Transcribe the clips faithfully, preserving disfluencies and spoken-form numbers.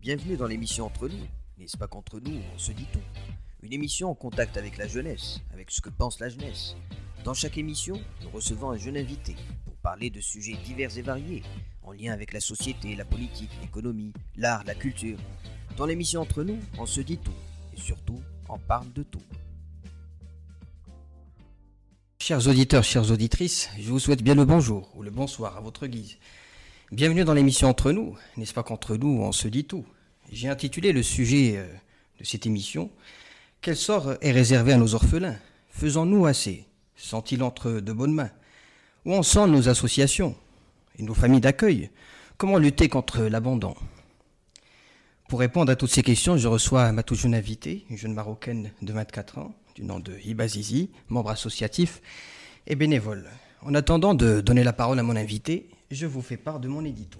Bienvenue dans l'émission Entre nous, n'est-ce pas qu'entre nous on se dit tout? Une émission en contact avec la jeunesse, avec ce que pense la jeunesse. Dans chaque émission, nous recevons un jeune invité pour parler de sujets divers et variés, en lien avec la société, la politique, l'économie, l'art, la culture. Dans l'émission Entre nous, on se dit tout, et surtout, on parle de tout. Chers auditeurs, chères auditrices, je vous souhaite bien le bonjour ou le bonsoir à votre guise. Bienvenue dans l'émission Entre nous, n'est-ce pas qu'entre nous on se dit tout? J'ai intitulé le sujet de cette émission « Quel sort est réservé à nos orphelins? Faisons-nous assez? Sont-ils entre de bonnes mains? Où en sont nos associations et nos familles d'accueil? Comment lutter contre l'abandon ?» Pour répondre à toutes ces questions, je reçois ma toute jeune invitée, une jeune Marocaine de vingt-quatre ans, du nom de Hiba Zizi, membre associatif et bénévole. En attendant de donner la parole à mon invité, je vous fais part de mon édito.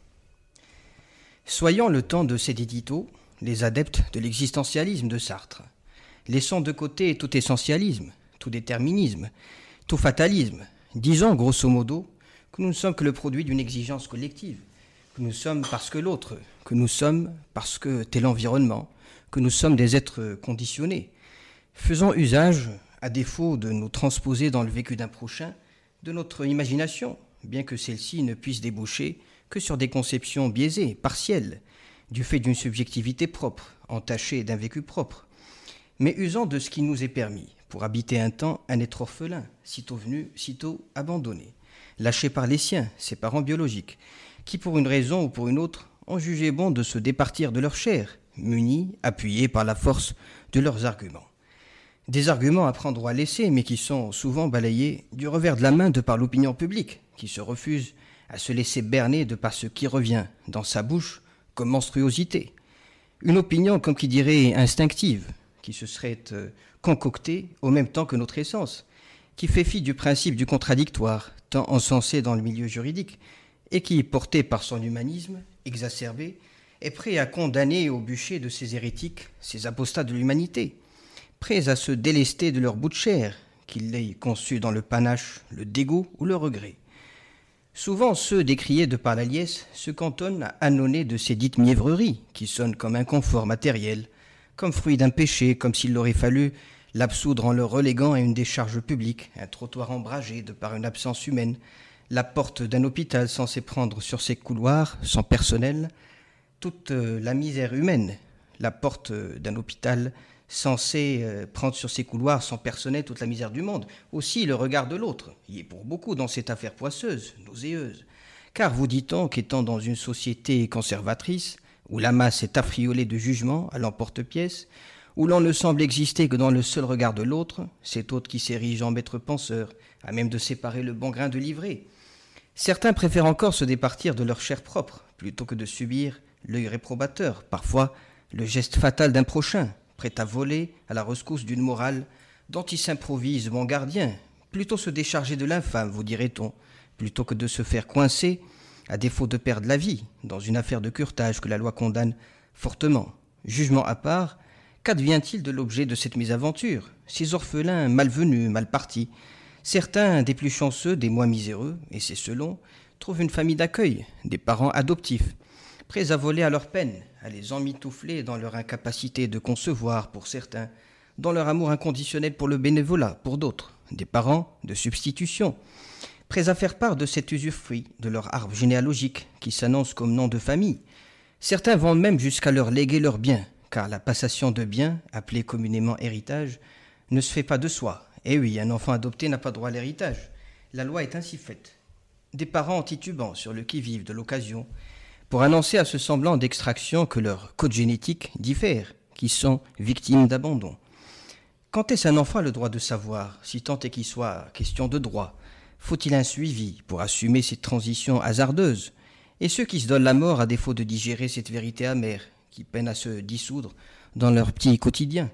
Soyons le temps de cet édito les adeptes de l'existentialisme de Sartre. Laissons de côté tout essentialisme, tout déterminisme, tout fatalisme. Disons grosso modo que nous ne sommes que le produit d'une exigence collective, que nous sommes parce que l'autre, que nous sommes parce que tel environnement, que nous sommes des êtres conditionnés. Faisons usage, à défaut de nous transposer dans le vécu d'un prochain, de notre imagination, bien que celle-ci ne puisse déboucher que sur des conceptions biaisées, partielles, du fait d'une subjectivité propre, entachée d'un vécu propre. Mais usons de ce qui nous est permis, pour habiter un temps un être orphelin, sitôt venu, sitôt abandonné, lâché par les siens, ses parents biologiques, qui pour une raison ou pour une autre ont jugé bon de se départir de leur chair, munis, appuyés par la force de leurs arguments. Des arguments à prendre ou à laisser, mais qui sont souvent balayés du revers de la main de par l'opinion publique, qui se refuse à se laisser berner de par ce qui revient dans sa bouche comme monstruosité. Une opinion, comme qui dirait, instinctive, qui se serait euh, concoctée au même temps que notre essence, qui fait fi du principe du contradictoire, tant encensé dans le milieu juridique, et qui, porté par son humanisme exacerbé, est prêt à condamner au bûcher de ces hérétiques, ces apostats de l'humanité, prêts à se délester de leur bout de chair, qu'ils l'aient conçu dans le panache, le dégoût ou le regret. Souvent, ceux décriés de par la liesse se cantonnent à ânonner de ces dites mièvreries, qui sonnent comme un confort matériel, comme fruit d'un péché, comme s'il aurait fallu l'absoudre en le reléguant à une décharge publique, un trottoir ombragé de par une absence humaine, la porte d'un hôpital censé prendre sur ses couloirs, sans personnel, toute la misère humaine, la porte d'un hôpital censé euh, prendre sur ses couloirs sans personnel toute la misère du monde. Aussi le regard de l'autre y est pour beaucoup dans cette affaire poisseuse, nauséeuse. Car vous dit-on qu'étant dans une société conservatrice, où la masse est affriolée de jugements à l'emporte-pièce, où l'on ne semble exister que dans le seul regard de l'autre, cet autre qui s'érige en maître penseur, à même de séparer le bon grain de l'ivraie. Certains préfèrent encore se départir de leur chair propre, plutôt que de subir l'œil réprobateur, parfois le geste fatal d'un prochain, prêt à voler à la rescousse d'une morale dont il s'improvise bon gardien, plutôt se décharger de l'infâme, vous dirait-on, plutôt que de se faire coincer, à défaut de perdre la vie, dans une affaire de curetage que la loi condamne fortement. Jugement à part, qu'advient-il de l'objet de cette mésaventure? Ces orphelins malvenus, mal partis, certains des plus chanceux, des moins miséreux, et c'est selon, trouvent une famille d'accueil, des parents adoptifs, prêts à voler à leur peine, à les emmitoufler dans leur incapacité de concevoir pour certains, dans leur amour inconditionnel pour le bénévolat pour d'autres, des parents de substitution, prêts à faire part de cet usufruit de leur arbre généalogique qui s'annonce comme nom de famille. Certains vont même jusqu'à leur léguer leurs biens, car la passation de biens, appelée communément héritage, ne se fait pas de soi. Eh oui, un enfant adopté n'a pas droit à l'héritage. La loi est ainsi faite. Des parents titubants sur le qui-vive de l'occasion, pour annoncer à ce semblant d'extraction que leur code génétique diffère, qui sont victimes d'abandon. Quand est-ce un enfant a le droit de savoir, si tant est qu'il soit question de droit? Faut-il un suivi pour assumer cette transition hasardeuse? Et ceux qui se donnent la mort à défaut de digérer cette vérité amère, qui peinent à se dissoudre dans leur petit quotidien?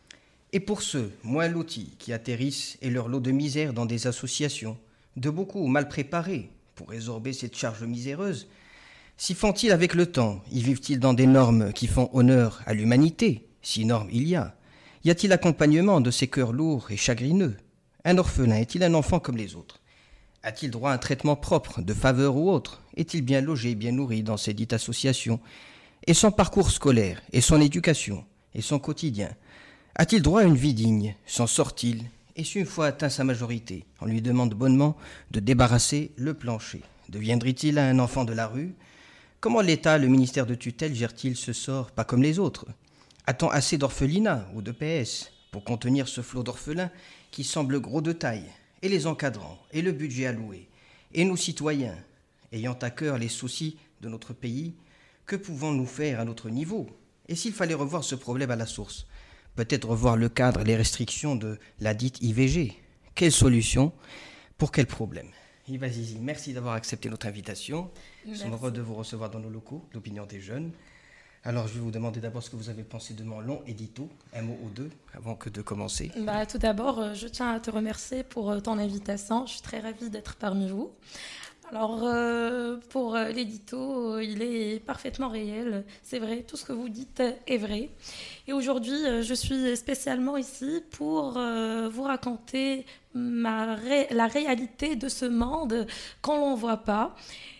Et pour ceux, moins lotis, qui atterrissent et leur lot de misère dans des associations, de beaucoup mal préparés pour résorber cette charge miséreuse, s'y font-ils avec le temps? Y vivent-ils dans des normes qui font honneur à l'humanité, si normes il y a? Y a-t-il accompagnement de ces cœurs lourds et chagrineux? Un orphelin est-il un enfant comme les autres? A-t-il droit à un traitement propre, de faveur ou autre? Est-il bien logé, bien nourri dans ces dites associations? Et son parcours scolaire, et son éducation, et son quotidien, a-t-il droit à une vie digne? S'en sort-il? Et si une fois atteint sa majorité, on lui demande bonnement de débarrasser le plancher, deviendrait-il un enfant de la rue? Comment l'État, le ministère de tutelle, gère-t-il ce sort pas comme les autres? A-t-on assez d'orphelinats ou de P S pour contenir ce flot d'orphelins qui semble gros de taille? Et les encadrants, et le budget alloué, et nous citoyens, ayant à cœur les soucis de notre pays, que pouvons-nous faire à notre niveau? Et s'il fallait revoir ce problème à la source? Peut-être revoir le cadre et les restrictions de la dite I V G. Quelle solution? Pour quel problème? Hiba Zizi, merci d'avoir accepté notre invitation. Nous sommes heureux de vous recevoir dans nos locaux, l'opinion des jeunes. Alors, je vais vous demander d'abord ce que vous avez pensé de mon long édito, un mot ou deux, avant que de commencer. Bah, tout d'abord, je tiens à te remercier pour ton invitation. Je suis très ravie d'être parmi vous. Alors, euh, pour l'édito, il est parfaitement réel. C'est vrai, tout ce que vous dites est vrai. Et aujourd'hui, je suis spécialement ici pour euh, vous raconter ma ré- la réalité de ce monde qu'on ne voit pas.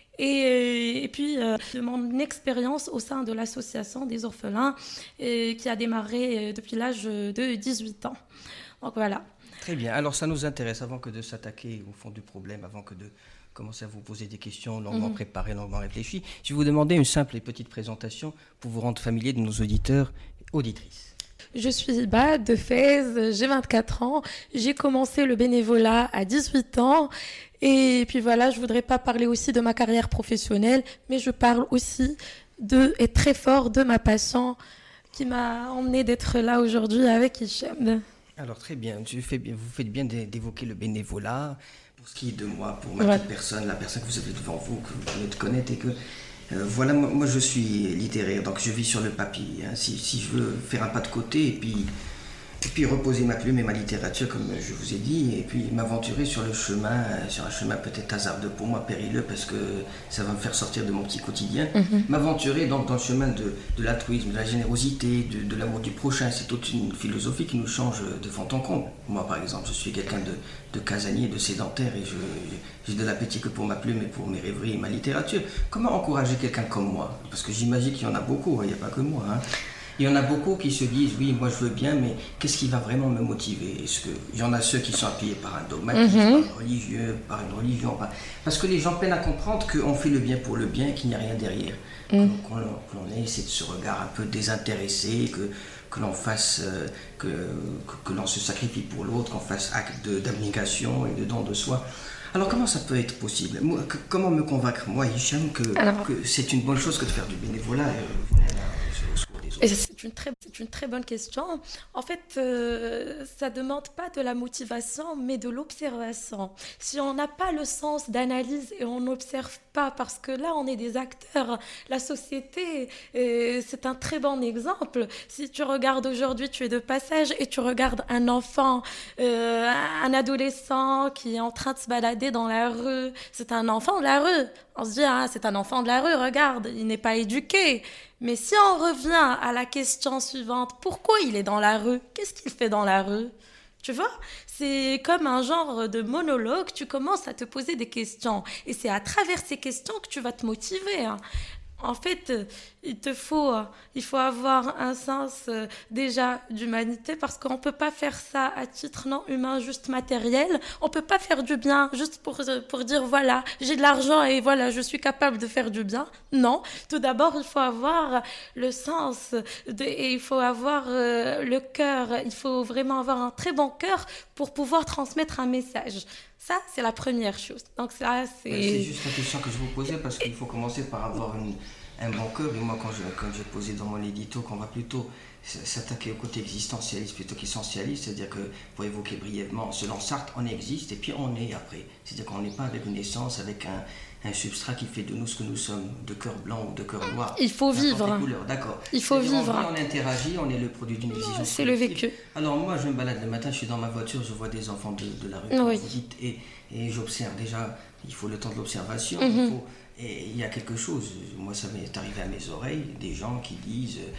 Et, et puis, euh, de mon expérience au sein de l'association des orphelins euh, qui a démarré depuis l'âge de dix-huit ans. Donc, voilà. Très bien. Alors, ça nous intéresse, avant que de s'attaquer au fond du problème, avant que de commencer à vous poser des questions longuement mmh. préparées, longuement réfléchies, je vais vous demander une simple et petite présentation pour vous rendre familier de nos auditeurs et auditrices. Je suis Hiba de Fès, j'ai vingt-quatre ans, j'ai commencé le bénévolat à dix-huit ans et puis voilà, je voudrais pas parler aussi de ma carrière professionnelle, mais je parle aussi de, et très fort de ma passion qui m'a emmenée d'être là aujourd'hui avec Hicham. Alors très bien, tu fais bien, vous faites bien d'évoquer le bénévolat. Pour ce qui est de moi, pour ma ouais. petite personne, la personne que vous avez devant vous, que vous venez de connaître et que... Euh, voilà, moi, moi je suis littéraire, donc je vis sur le papier. Hein. Si, si je veux faire un pas de côté et puis, et puis reposer ma plume et ma littérature, comme je vous ai dit, et puis m'aventurer sur le chemin, sur un chemin peut-être hasardeux pour moi, périlleux, parce que ça va me faire sortir de mon petit quotidien. Mm-hmm. M'aventurer donc dans le chemin de, de l'altruisme, de la générosité, de, de l'amour du prochain, c'est toute une philosophie qui nous change de fond en comble. Moi, par exemple, je suis quelqu'un de, de casanier, de sédentaire, et je, j'ai de l'appétit que pour ma plume et pour mes rêveries et ma littérature. Comment encourager quelqu'un comme moi? Parce que j'imagine qu'il y en a beaucoup, il n'y a pas que moi. Hein. Il y en a beaucoup qui se disent, oui, moi je veux bien, mais qu'est-ce qui va vraiment me motiver? Est-ce que il y en a ceux qui sont appuyés par un dogmatisme, mm-hmm. par un religieux, par une religion, par... parce que les gens peinent à comprendre qu'on fait le bien pour le bien et qu'il n'y a rien derrière. Mm. Qu'on, qu'on, qu'on ait ce regard un peu désintéressé, que, que l'on fasse, euh, que, que, que l'on se sacrifie pour l'autre, qu'on fasse acte de, d'abnégation et de don de soi. Alors comment ça peut être possible? Moi, que, comment me convaincre, moi, Hicham, que, Alors... que c'est une bonne chose que de faire du bénévolat euh, voilà, Et c'est une, très, c'est une très bonne question. En fait, euh, ça ne demande pas de la motivation, mais de l'observation. Si on n'a pas le sens d'analyse et on n'observe pas, parce que là, on est des acteurs. La société, euh, c'est un très bon exemple. Si tu regardes aujourd'hui, tu es de passage et tu regardes un enfant, euh, un adolescent qui est en train de se balader dans la rue. C'est un enfant de la rue. On se dit, ah, c'est un enfant de la rue, regarde, il n'est pas éduqué. Mais si on revient à la question suivante, pourquoi il est dans la rue? Qu'est-ce qu'il fait dans la rue? Tu vois, c'est comme un genre de monologue, tu commences à te poser des questions. Et c'est à travers ces questions que tu vas te motiver. Hein. En fait, il te faut, il faut avoir un sens euh, déjà d'humanité parce qu'on ne peut pas faire ça à titre non humain, juste matériel. On ne peut pas faire du bien juste pour, pour dire voilà, j'ai de l'argent et voilà, je suis capable de faire du bien. Non, tout d'abord, il faut avoir le sens de, et il faut avoir euh, le cœur. Il faut vraiment avoir un très bon cœur pour pouvoir transmettre un message. Ça, c'est la première chose. Donc ça, c'est... C'est juste la question que je vous posais parce qu'il faut commencer par avoir une, un bon cœur. Et moi, quand, je, quand j'ai posé dans mon édito qu'on va plutôt s'attaquer au côté existentialiste plutôt qu'essentialiste, c'est-à-dire que, pour évoquer brièvement, selon Sartre, on existe et puis on est après. C'est-à-dire qu'on n'est pas avec une essence, avec un, un substrat qui fait de nous ce que nous sommes, de cœur blanc ou de cœur noir. Il faut vivre. D'accord. Il faut c'est-à-dire vivre. On, vit, on interagit, on est le produit d'une exigence. C'est le vécu. Alors moi, je me balade le matin, je suis dans ma voiture, je vois des enfants de, de la rue, oui. vous dites, et, et j'observe déjà, il faut le temps de l'observation, mm-hmm. il faut, et il y a quelque chose, moi ça m'est arrivé à mes oreilles, des gens qui disent...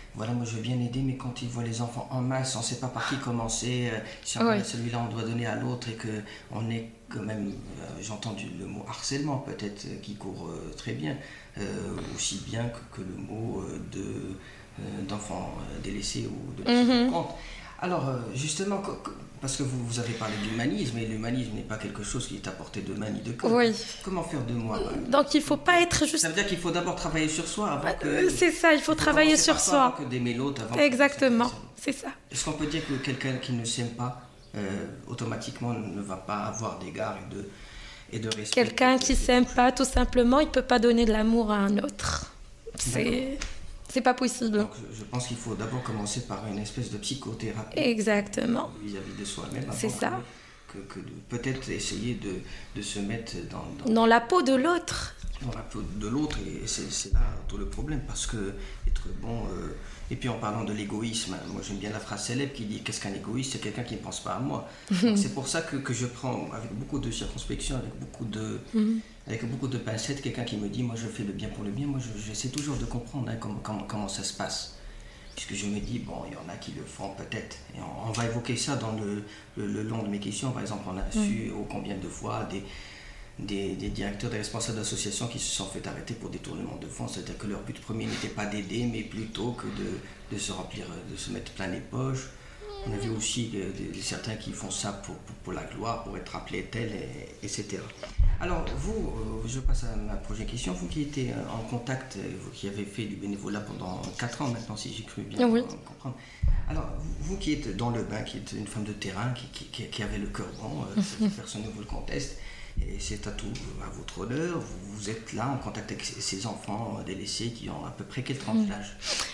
voilà, moi je veux bien aider, mais quand ils voient les enfants en masse, on ne sait pas par qui commencer. Euh, si on Oui. a celui-là, on doit donner à l'autre et qu'on est quand même, euh, j'ai entendu le mot harcèlement peut-être, euh, qui court euh, très bien, euh, aussi bien que, que le mot euh, de, euh, d'enfants euh, délaissés ou de laissés pour compte. Alors, euh, justement, co- co- parce que vous, vous avez parlé d'humanisme, et l'humanisme n'est pas quelque chose qui est à portée de main ni de cœur. Oui. Comment faire de moi euh, Donc il ne faut pas être juste... Ça veut dire qu'il faut d'abord travailler sur soi avant que... Euh, C'est ça, il faut il faut travailler commencer sur par soi. avant que d'aimer l'autre avant que- Exactement, c'est ça. Est-ce qu'on peut dire que quelqu'un qui ne s'aime pas, euh, automatiquement ne va pas avoir d'égard et de, et de respect? Quelqu'un qui s'aime pas, tout simplement, il ne peut pas donner de l'amour à un autre. C'est... C'est pas possible. Donc je, je pense qu'il faut d'abord commencer par une espèce de psychothérapie Exactement. vis-à-vis de soi-même. avant C'est ça. Que, que de peut-être essayer de, de se mettre dans, dans, Dans la peau de l'autre. dans la peau de l'autre, et c'est, c'est là tout le problème, parce que être bon... euh, et puis en parlant de l'égoïsme, moi j'aime bien la phrase célèbre qui dit « Qu'est-ce qu'un égoïste ? C'est quelqu'un qui ne pense pas à moi ». Donc c'est pour ça que, que je prends avec beaucoup de circonspection, avec beaucoup de, avec beaucoup de pincettes, quelqu'un qui me dit « Moi je fais le bien pour le bien », moi je, j'essaie toujours de comprendre hein, comment, comment, comment ça se passe. Puisque je me dis, bon, il y en a qui le font peut-être. Et on, on va évoquer ça dans le, le, le long de mes questions. Par exemple, on a su oh, combien de fois des, des, des directeurs, des responsables d'associations qui se sont fait arrêter pour détournement de fonds. C'est-à-dire que leur but premier n'était pas d'aider, mais plutôt que de, de se remplir, de se mettre plein les poches. On a vu aussi euh, des, des- certains qui font ça pour, pour, pour la gloire, pour être appelés tel, et, etc. Alors, vous, euh, je passe à ma prochaine question. Vous qui étiez euh, en contact, euh, vous qui avez fait du bénévolat pendant quatre ans maintenant, si j'ai cru bien Oui. euh, comprendre. Alors, vous, vous qui êtes dans le bain, qui êtes une femme de terrain, qui, qui, qui- qui avait le cœur bon, euh, personne ne vous le conteste, et c'est à tout, à votre honneur, vous, vous êtes là en contact avec ces, ces enfants euh, délaissés qui ont à peu près quelle tranche d'âge?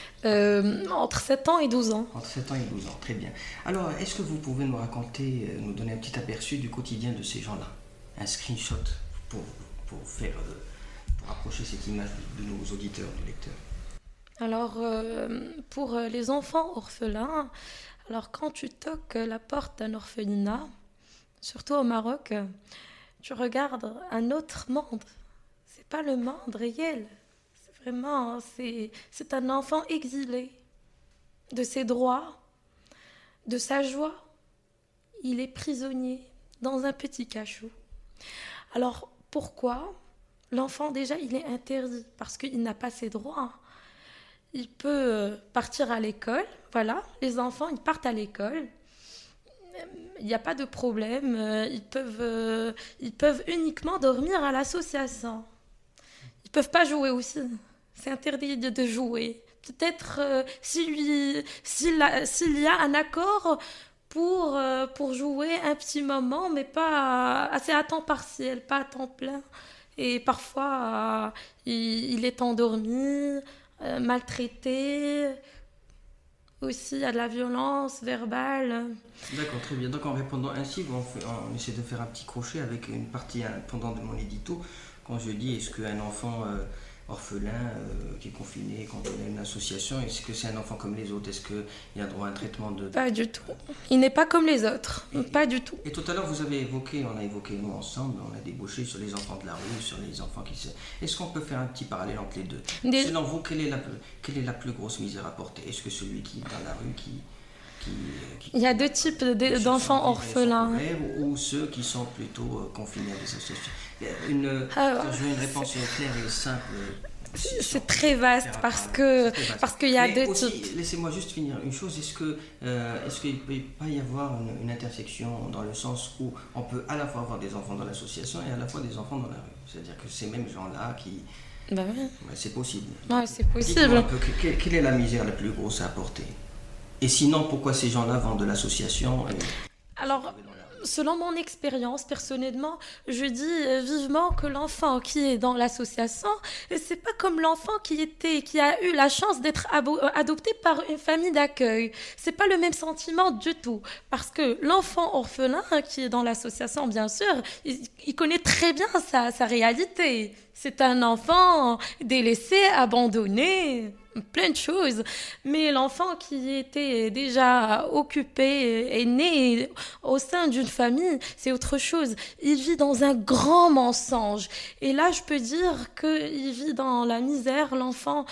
Euh, entre sept ans et douze ans. Entre sept ans et douze ans, très bien. Alors, est-ce que vous pouvez nous raconter, euh, nous donner un petit aperçu du quotidien de ces gens-là? Un screenshot pour, pour faire, euh, pour approcher cette image de, de nos auditeurs, nos lecteurs. Alors, euh, pour euh, les enfants orphelins, alors quand tu toques la porte d'un orphelinat, surtout au Maroc, euh, tu regardes un autre monde. C'est pas le monde réel. C'est vraiment, c'est, c'est un enfant exilé de ses droits, de sa joie. Il est prisonnier dans un petit cachot. Alors, pourquoi? L'enfant, déjà, il est interdit parce qu'il n'a pas ses droits. Il peut euh, partir à l'école, voilà, les enfants, ils partent à l'école. Il n'y a pas de problème, euh, ils peuvent, euh, ils peuvent uniquement dormir à l'association. Ils ne peuvent pas jouer aussi, c'est interdit de, de jouer. Peut-être euh, s'il, lui- s'il, a- s'il y a un accord pour, euh, pour jouer un petit moment, mais pas assez à temps partiel, pas à temps plein. Et parfois, euh, il, il est endormi, euh, maltraité. Aussi, il y a de la violence verbale. D'accord, très bien. Donc en répondant ainsi, on, fait- on essaie de faire un petit crochet avec une partie hein, pendant de mon édito. Quand je dis est-ce qu'un enfant euh, orphelin euh, qui est confiné, quand on a une association, est-ce que c'est un enfant comme les autres? Est-ce qu'il y a droit à un traitement de... Pas du tout. Il n'est pas comme les autres. Pas du tout. Et tout à l'heure, vous avez évoqué, on a évoqué nous ensemble, on a débauché sur les enfants de la rue, sur les enfants qui se... Est-ce qu'on peut faire un petit parallèle entre les deux? Des- Selon vous, quelle est, la, quelle est la plus grosse misère à porter? Est-ce que celui qui est dans la rue, qui... qui, qui Il y a deux types de- qui se d'enfants sentent vivre orphelins. son rêve, ou ceux qui sont plutôt euh, confinés à des associations? Il y a Une, Ah, je veux une réponse claire et simple. si- si on C'est peut très vaste faire un parce parallèle. que C'est très vaste. parce qu'il y a Mais deux aussi, types. laissez-moi juste finir une chose. Est-ce que euh, est-ce qu'il ne peut pas y avoir une, une intersection dans le sens où on peut à la fois avoir des enfants dans l'association et à la fois des enfants dans la rue? C'est-à-dire que ces mêmes gens-là qui... Bah oui. ouais, c'est possible. Ouais, c'est Dites-moi un possible. peu, que- quelle, quelle est la misère la plus grosse à apporter? Et sinon, pourquoi ces gens-là vont de l'association et... Alors, selon mon expérience, personnellement, je dis euh, vivement que l'enfant qui est dans l'association, euh, c'est pas comme l'enfant qui était, qui a eu la chance d'être abo- euh, adopté par une famille d'accueil. C'est pas le même sentiment du tout. Parce que l'enfant orphelin hein, qui est dans l'association, bien sûr, il, il connaît très bien sa, sa réalité. C'est un enfant délaissé, abandonné, plein de choses. Mais l'enfant qui était déjà occupé, est né au sein d'une famille, c'est autre chose. Il vit dans un grand mensonge. Et là, je peux dire qu'il vit dans la misère, l'enfant,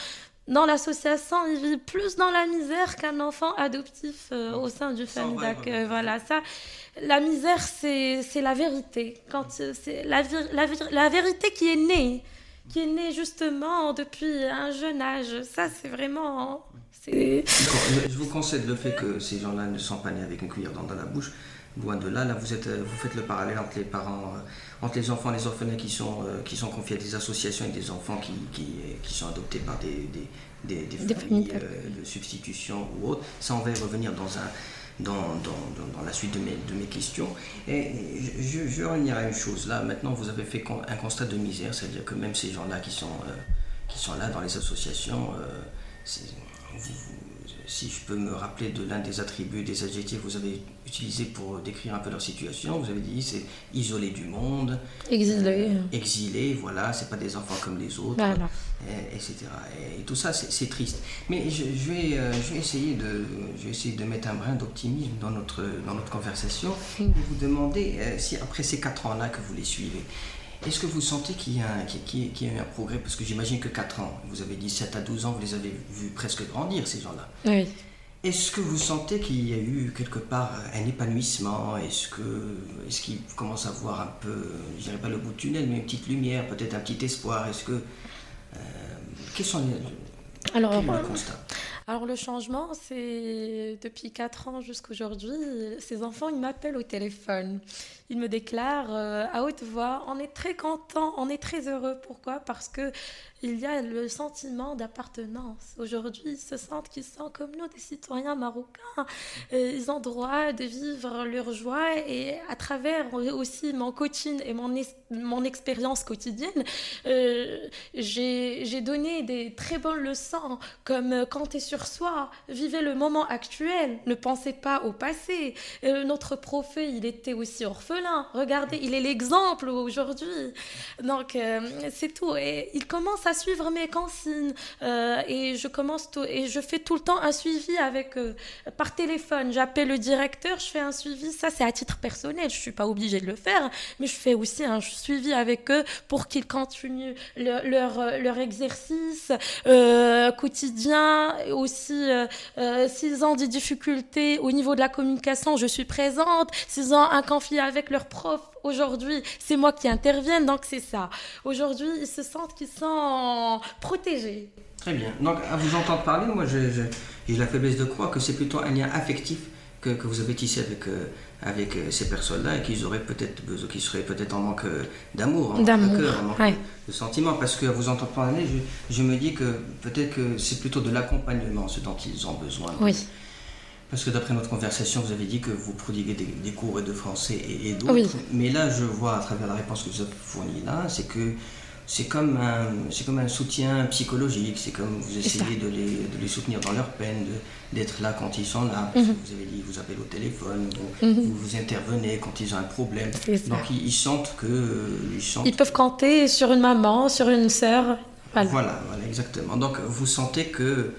dans l'association, il vit plus dans la misère qu'un enfant adoptif euh, au sein du famille d'accueil. Voilà, ça, la misère, c'est, c'est la vérité. Quand, c'est la, la, la vérité qui est née, qui est née justement depuis un jeune âge. Ça, c'est vraiment... C'est... Je vous concède le fait que ces gens-là ne sont pas nés avec une cuillère dans, dans la bouche. Loin de là, là vous, êtes, vous faites le parallèle entre les parents, euh, entre les enfants, les orphelins qui sont, euh, qui sont confiés à des associations et des enfants qui, qui, qui sont adoptés par des, des, des, des, des familles euh, de substitution ou autres. Ça, on va y revenir dans, un, dans, dans, dans la suite de mes, de mes questions. Et je, je vais revenir à une chose. Là, maintenant, vous avez fait un constat de misère, c'est-à-dire que même ces gens-là qui sont, euh, qui sont là dans les associations, euh, c'est, vous, si je peux me rappeler de l'un des attributs, des adjectifs que vous avez utilisés pour décrire un peu leur situation, vous avez dit c'est isolé du monde, exilé, euh, exilé, voilà, c'est pas des enfants comme les autres, voilà. et, etc. Et, et tout ça, c'est, c'est triste. Mais je, je, vais, euh, je, vais essayer de, je vais essayer de mettre un brin d'optimisme dans notre, dans notre conversation et vous demander euh, si après ces quatre ans-là que vous les suivez, est-ce que vous sentez qu'il y a, un, qu'il y a eu un progrès? Parce que j'imagine que quatre ans, vous avez dit sept à douze ans, vous les avez vus presque grandir, ces gens-là. Oui. Est-ce que vous sentez qu'il y a eu quelque part un épanouissement? Est-ce, que, est-ce qu'ils commencent à voir un peu, je dirais pas le bout du tunnel, mais une petite lumière, peut-être un petit espoir? Est-ce que... Euh, quels sont les... Alors, quel est le constat? Alors le changement, c'est depuis quatre ans jusqu'aujourd'hui, ces enfants, ils m'appellent au téléphone. Ils me déclarent euh, à haute voix, on est très contents, on est très heureux. Pourquoi? Parce que il y a le sentiment d'appartenance. Aujourd'hui, ils se sentent qu'ils sont comme nous, des citoyens marocains. Et ils ont droit de vivre leur joie et à travers aussi mon coaching et mon, es- mon expérience quotidienne, euh, j'ai, j'ai donné des très bonnes leçons comme compter sur soi, vivez le moment actuel, ne pensez pas au passé. Euh, notre prophète, il était aussi orphelin. Regardez, il est l'exemple aujourd'hui. Donc, euh, c'est tout. Et il commence à suivre mes consignes euh, et je commence tout, et je fais tout le temps un suivi avec euh, par téléphone. J'appelle le directeur, je fais un suivi. Ça, c'est à titre personnel. Je suis pas obligée de le faire, mais je fais aussi un suivi avec eux pour qu'ils continuent le, leur leur exercice euh, quotidien. Aussi, euh, euh, s'ils ont des difficultés au niveau de la communication, je suis présente. S'ils ont un conflit avec leur prof, aujourd'hui, c'est moi qui interviens. Donc, c'est ça. Aujourd'hui, ils se sentent qu'ils sont protégés. Très bien. Donc, à vous entendre parler, moi, je, je, j'ai la faiblesse de croire que c'est plutôt un lien affectif que, que vous avez tissé avec, euh, avec euh, ces personnes-là et qu'ils auraient peut-être besoin, qu'ils seraient peut-être en manque euh, d'amour, en manque d'amour, de cœur, en manque ouais. de, de sentiments. Parce qu'à vous entendre parler, je, je me dis que peut-être que c'est plutôt de l'accompagnement, ce dont ils ont besoin. Oui. Parce que d'après notre conversation, vous avez dit que vous prodiguez des, des cours de français et, et d'autres. Oui. Mais là, je vois à travers la réponse que vous avez fournie là, c'est que c'est comme un, c'est comme un soutien psychologique, c'est comme vous essayez de les, de les soutenir dans leur peine, de, d'être là quand ils sont là. Parce mm-hmm. que vous avez dit, ils vous appellent au téléphone, vous, mm-hmm. vous, vous intervenez quand ils ont un problème. Donc ils, ils sentent que... Ils, sentent ils peuvent compter sur une maman, sur une sœur. Voilà. voilà, voilà, exactement. Donc vous sentez que...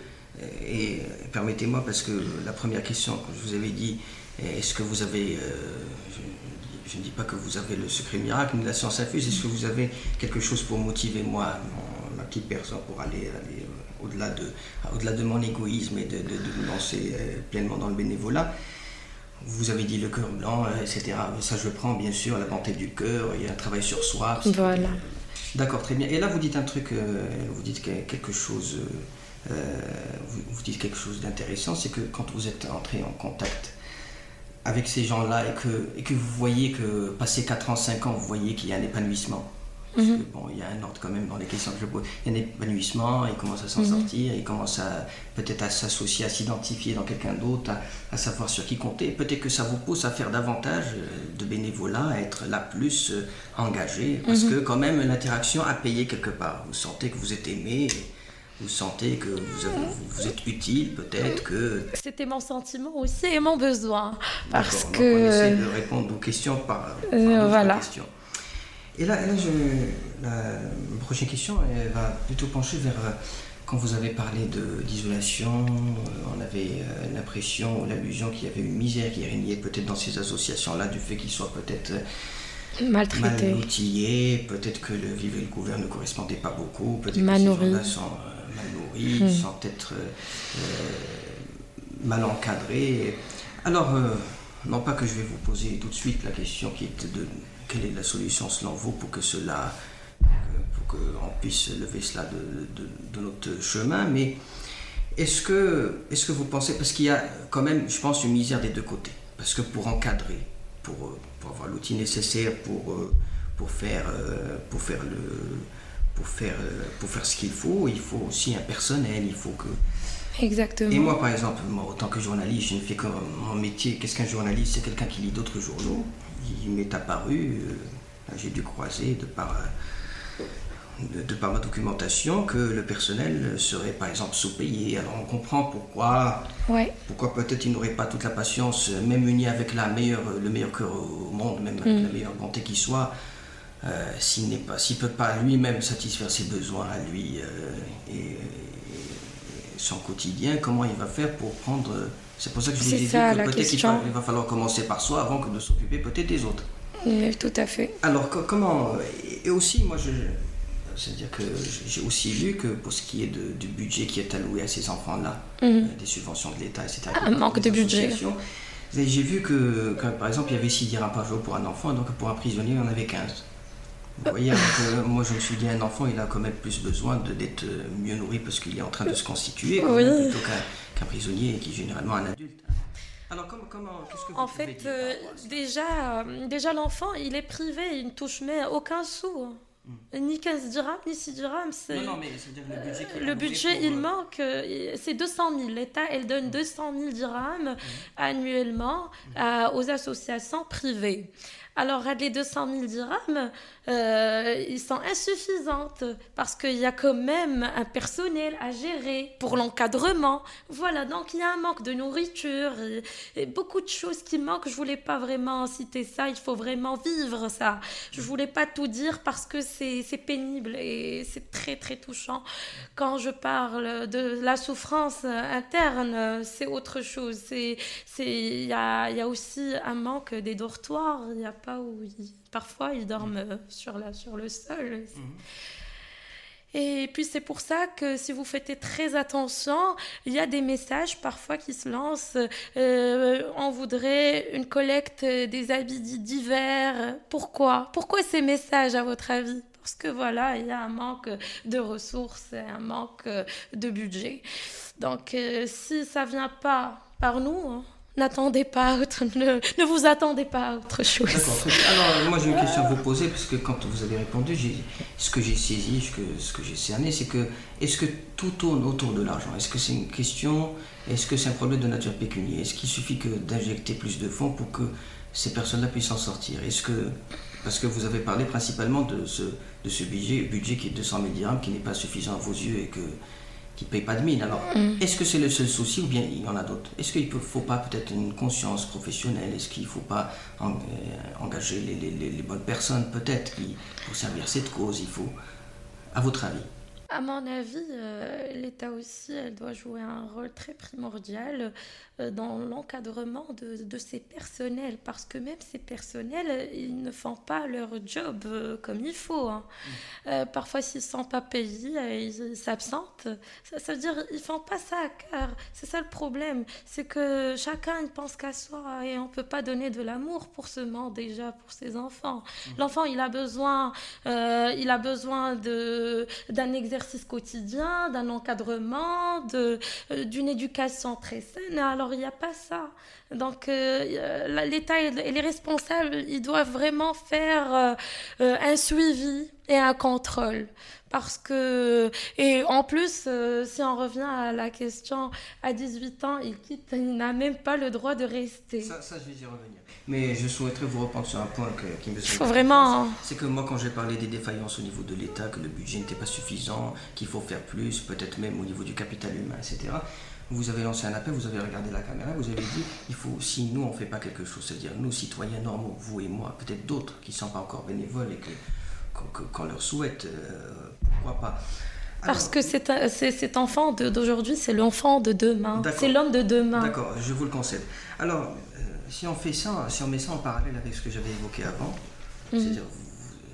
Et permettez-moi, parce que la première question, quand je vous avais dit, est-ce que vous avez, euh, je, je ne dis pas que vous avez le secret miracle ni la science infuse, est-ce que vous avez quelque chose pour motiver moi, mon, ma petite personne, pour aller, aller au-delà, de, au-delà de mon égoïsme et de, de, de me lancer pleinement dans le bénévolat? Vous avez dit le cœur blanc, et cetera. Ça, je le prends, bien sûr, la bonté du cœur, il y a un travail sur soi. Voilà. D'accord, très bien. Et là, vous dites un truc, euh, vous dites quelque chose... Euh, Euh, vous, vous dites quelque chose d'intéressant, c'est que quand vous êtes entré en contact avec ces gens-là et que, et que vous voyez que, passé quatre ans, cinq ans, vous voyez qu'il y a un épanouissement. Parce mm-hmm. que bon, il y a un ordre quand même dans les questions que je pose. Il y a un épanouissement, il commence à s'en mm-hmm. sortir, il commence à, peut-être à s'associer, à s'identifier dans quelqu'un d'autre, à, à savoir sur qui compter. Peut-être que ça vous pousse à faire davantage de bénévolat, à être là plus engagé, parce mm-hmm. que quand même l'interaction a payé quelque part. Vous sentez que vous êtes aimé. Vous sentez que vous, avez, vous, vous êtes utile, peut-être que... C'était mon sentiment aussi et mon besoin. Parce D'accord, que... donc on essaie de répondre aux questions par, par euh, d'autres voilà. questions. Et là, là je, la prochaine question elle va plutôt pencher vers... Quand vous avez parlé de, d'isolation, on avait l'impression ou l'allusion qu'il y avait une misère qui régnait peut-être dans ces associations-là, du fait qu'ils soient peut-être... maltraités, mal outillés, peut-être que le vivre et le couvert ne correspondaient pas beaucoup, peut-être mal que ces nourris. gens-là sont euh, mal nourris, mmh. sans être euh, mal encadrés. Alors, euh, non pas que je vais vous poser tout de suite la question qui est de quelle est la solution selon vous pour que cela, pour qu'on puisse lever cela de, de, de notre chemin, mais est-ce que, est-ce que vous pensez, parce qu'il y a quand même, je pense, une misère des deux côtés, parce que pour encadrer, pour, pour avoir l'outil nécessaire pour, pour, faire, pour, faire le, pour, faire, pour faire ce qu'il faut, il faut aussi un personnel, il faut que... Exactement. Et moi, par exemple, moi, en tant que journaliste, je ne fais que mon métier. Qu'est-ce qu'un journaliste? C'est quelqu'un qui lit d'autres journaux. Il m'est apparu, euh, j'ai dû croiser de par... Euh, De, de par ma documentation, que le personnel serait par exemple sous-payé. Alors on comprend pourquoi, ouais. pourquoi peut-être il n'aurait pas toute la patience, même uni avec la meilleure, le meilleur cœur au monde, même avec mm. la meilleure bonté qui soit, euh, s'il n'est pas, s'il peut pas lui-même satisfaire ses besoins à lui euh, et, et son quotidien, comment il va faire pour prendre... C'est pour ça que je vous ai dit que peut-être qu'il va, il va falloir commencer par soi avant que de s'occuper peut-être des autres. Oui, tout à fait. Alors co- comment... Et aussi, moi je... C'est-à-dire que j'ai aussi lu que pour ce qui est de, du budget qui est alloué à ces enfants-là, mmh. euh, des subventions de l'État, et cetera. Un manque de budget. J'ai vu que, que, par exemple, il y avait six dirhams par jour pour un enfant, donc pour un prisonnier, il y en avait quinze. Vous voyez, alors que moi je me suis dit, un enfant, il a quand même plus besoin de, d'être mieux nourri parce qu'il est en train de se constituer, oui. même, plutôt qu'un, qu'un prisonnier qui est généralement un adulte. Alors, comment, comment, qu'est-ce que vous en pouvez fait, dire euh, déjà, euh, déjà, l'enfant, il est privé, il ne touche mais aucun sou. Mmh. Ni quinze dirhams, ni six dirhams. C'est... Non, non, mais c'est-à-dire le budget, euh, le budget pour... il manque, euh, c'est deux cent mille. L'État, elle donne mmh. deux cent mille dirhams mmh. annuellement mmh. à, aux associations privées. Alors, les deux cent mille dirhams, euh, ils sont insuffisantes parce qu'il y a quand même un personnel à gérer pour l'encadrement. Voilà, donc il y a un manque de nourriture et, et beaucoup de choses qui manquent. Je ne voulais pas vraiment citer ça, il faut vraiment vivre ça. Je ne voulais pas tout dire parce que c'est, c'est pénible et c'est très, très touchant. Quand je parle de la souffrance interne, c'est autre chose. C'est, c'est, il y a, il y a aussi un manque des dortoirs, il y a pas où ils, parfois ils dorment mmh. sur, la, sur le sol. Mmh. Et puis c'est pour ça que si vous faites très attention, il y a des messages parfois qui se lancent. Euh, on voudrait une collecte des habits d'hiver. Pourquoi? Pourquoi ces messages à votre avis? Parce que voilà, il y a un manque de ressources, un manque de budget. Donc euh, si ça ne vient pas par nous... Hein, N'attendez pas, autre, ne, ne vous attendez pas à autre chose. D'accord. Alors, moi, j'ai une question à vous poser, parce que quand vous avez répondu, j'ai, ce que j'ai saisi, ce que, ce que j'ai cerné, c'est que, est-ce que tout tourne autour de l'argent? Est-ce que c'est une question, est-ce que c'est un problème de nature pécuniaire? Est-ce qu'il suffit que d'injecter plus de fonds pour que ces personnes-là puissent s'en sortir? Est-ce que, parce que vous avez parlé principalement de ce, de ce budget, budget qui est de deux cent mille dirhams, qui n'est pas suffisant à vos yeux et que... qui ne paye pas de mine. Alors, mm. est-ce que c'est le seul souci ou bien il y en a d'autres? Est-ce qu'il ne faut pas peut-être une conscience professionnelle? Est-ce qu'il ne faut pas en, euh, engager les, les, les bonnes personnes peut-être qui, pour servir cette cause? Il faut, à votre avis? À mon avis, euh, l'État aussi, elle doit jouer un rôle très primordial euh, dans l'encadrement de, de ces personnels, parce que même ces personnels, ils ne font pas leur job euh, comme il faut. Hein. Mmh. Euh, parfois, s'ils ne sont pas payés, euh, ils, ils s'absentent. Ça, ça veut dire qu'ils ne font pas ça à cœur. C'est ça le problème. C'est que chacun il pense qu'à soi et on ne peut pas donner de l'amour pour ce monde déjà, pour ses enfants. Mmh. L'enfant, il a besoin, euh, il a besoin de, d'un exercice quotidien, d'un encadrement, de, euh, d'une éducation très saine. Alors, il n'y a pas ça. Donc, euh, l'État et les responsables, ils doivent vraiment faire euh, euh, un suivi et un contrôle. Parce que, et en plus, euh, si on revient à la question, à dix-huit ans, il quitte, il n'a même pas le droit de rester. Ça, ça je vais y revenir. Mais je souhaiterais vous reprendre sur un point que, qui me semble. Il faut vraiment. C'est que moi, quand j'ai parlé des défaillances au niveau de l'État, que le budget n'était pas suffisant, qu'il faut faire plus, peut-être même au niveau du capital humain, et cetera. Vous avez lancé un appel, vous avez regardé la caméra, vous avez dit, il faut, si nous on ne fait pas quelque chose, c'est-à-dire nous, citoyens normaux, vous et moi, peut-être d'autres qui ne sont pas encore bénévoles et que qu'on leur souhaite, euh, pourquoi pas. Alors, parce que c'est, c'est, cet enfant de, d'aujourd'hui, c'est l'enfant de demain, d'accord. C'est l'homme de demain. D'accord, je vous le concède. Alors, euh, si on fait ça, si on met ça en parallèle avec ce que j'avais évoqué avant, mmh. c'est-à-dire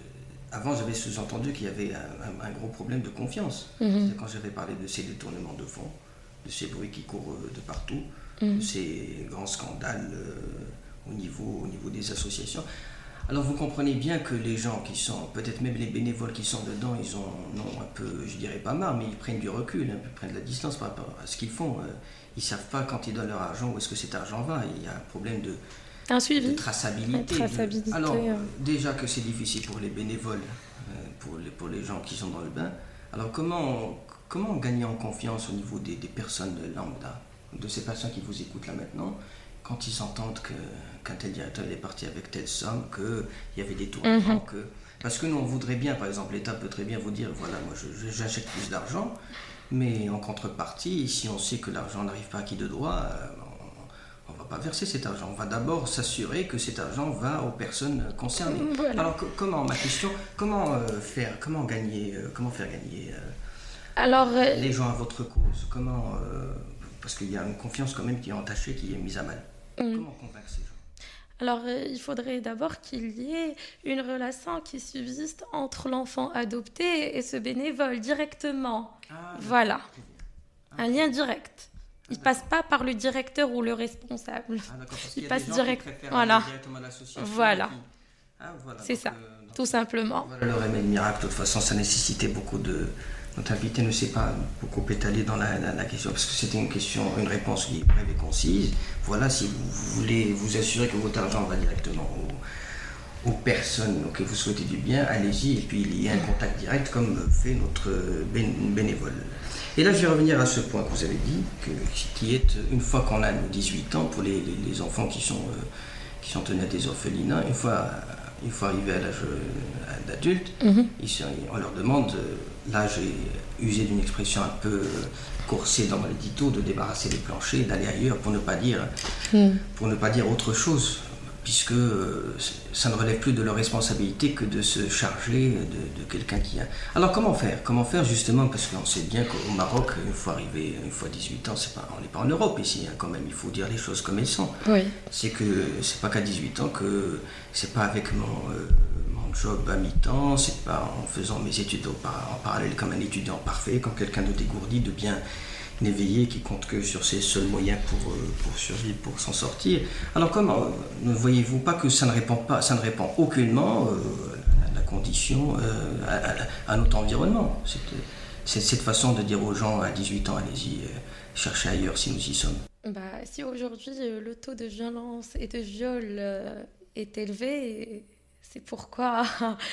avant, j'avais sous-entendu qu'il y avait un, un, un gros problème de confiance. Mhm. C'est quand j'avais parlé de ces détournements de fonds, de ces bruits qui courent de partout, Mhm. de ces grands scandales euh, au, niveau, au niveau des associations. Alors vous comprenez bien que les gens qui sont, peut-être même les bénévoles qui sont dedans, ils ont non, un peu, je dirais pas marre, mais ils prennent du recul, hein, ils prennent de la distance par rapport à ce qu'ils font. Euh, ils ne savent pas quand ils donnent leur argent où est-ce que cet argent va. Il y a un problème de, Un suivi. de traçabilité. Une traçabilité, De... Alors, euh. déjà que c'est difficile pour les bénévoles, euh, pour, les, pour les gens qui sont dans le bain, alors comment, comment gagner en confiance au niveau des, des personnes lambda, de ces personnes qui vous écoutent là maintenant, quand ils entendent que, qu'un tel directeur est parti avec telle somme, qu'il y avait des tournements, Mhm. que... Parce que nous, on voudrait bien, par exemple, l'État peut très bien vous dire, voilà, moi, je, je- j'achète plus d'argent, mais en contrepartie, si on sait que l'argent n'arrive pas à qui de droit, euh, on ne va pas verser cet argent. On va d'abord s'assurer que cet argent va aux personnes concernées. Voilà. Alors, co- comment, ma question, comment euh, faire, comment gagner, euh, comment faire gagner euh, Alors, euh, les gens à votre cause? Comment, euh, parce qu'il y a une confiance quand même qui est entachée, qui est mise à mal. Mm. Comment convaincre ces gens? Alors, euh, il faudrait d'abord qu'il y ait une relation qui subsiste entre l'enfant adopté et ce bénévole directement. Ah, Voilà, très bien. un lien direct. Il Ah, passe pas par le directeur ou le responsable. Ah, d'accord, parce Il qu'il y a passe des gens direct- qui préfèrent voilà. aller directement à l'association. Voilà. qui- Ah, voilà. C'est Donc, ça, euh, donc, tout simplement. voilà le remède miracle. De toute façon, ça nécessitait beaucoup de. Notre invité ne s'est pas beaucoup étalé dans la, la- la question parce que c'était une question, une réponse qui est brève et concise. Voilà, si vous, vous voulez vous assurer que votre argent va directement aux, aux personnes auxquelles vous souhaitez du bien, allez-y. Et puis il y a un contact direct comme fait notre bén- bénévole. Et là, je vais revenir à ce point que vous avez dit, que, qui est une fois qu'on a nos dix-huit ans pour les, les- les enfants qui sont, euh, qui sont tenus à des orphelinats, une fois, une fois arrivés à l'âge euh, d'adulte, Mhm. ils sont- on leur demande, euh, là j'ai usé d'une expression un peu euh, corsée dans l'édito, de débarrasser les planchers, d'aller ailleurs pour ne pas dire, Mm. pour ne pas dire autre chose, puisque euh, ça ne relève plus de leur responsabilité que de se charger de, de quelqu'un qui a... Alors comment faire? Comment faire justement, parce qu'on sait bien qu'au Maroc, une fois arrivé, une fois dix-huit ans, c'est pas, on n'est pas en Europe ici, hein, quand même, il faut dire les choses comme elles sont. Oui. C'est que c'est pas qu'à dix-huit ans que c'est pas avec mon, euh, mon job à mi-temps, c'est pas en faisant mes études au par- en parallèle comme un étudiant parfait, comme quelqu'un de dégourdi, de bien éveillé, qui compte que sur ses seuls moyens pour, euh, pour survivre, pour s'en sortir. Alors comment, euh, ne voyez-vous pas que ça ne répond pas, ça ne répond aucunement euh, à la condition, euh, à, à- à notre environnement. C'est, c'est cette façon de dire aux gens à dix-huit ans, allez-y, euh, cherchez ailleurs si nous y sommes. Bah, si aujourd'hui euh, le taux de violence et de viol euh, est élevé, c'est pourquoi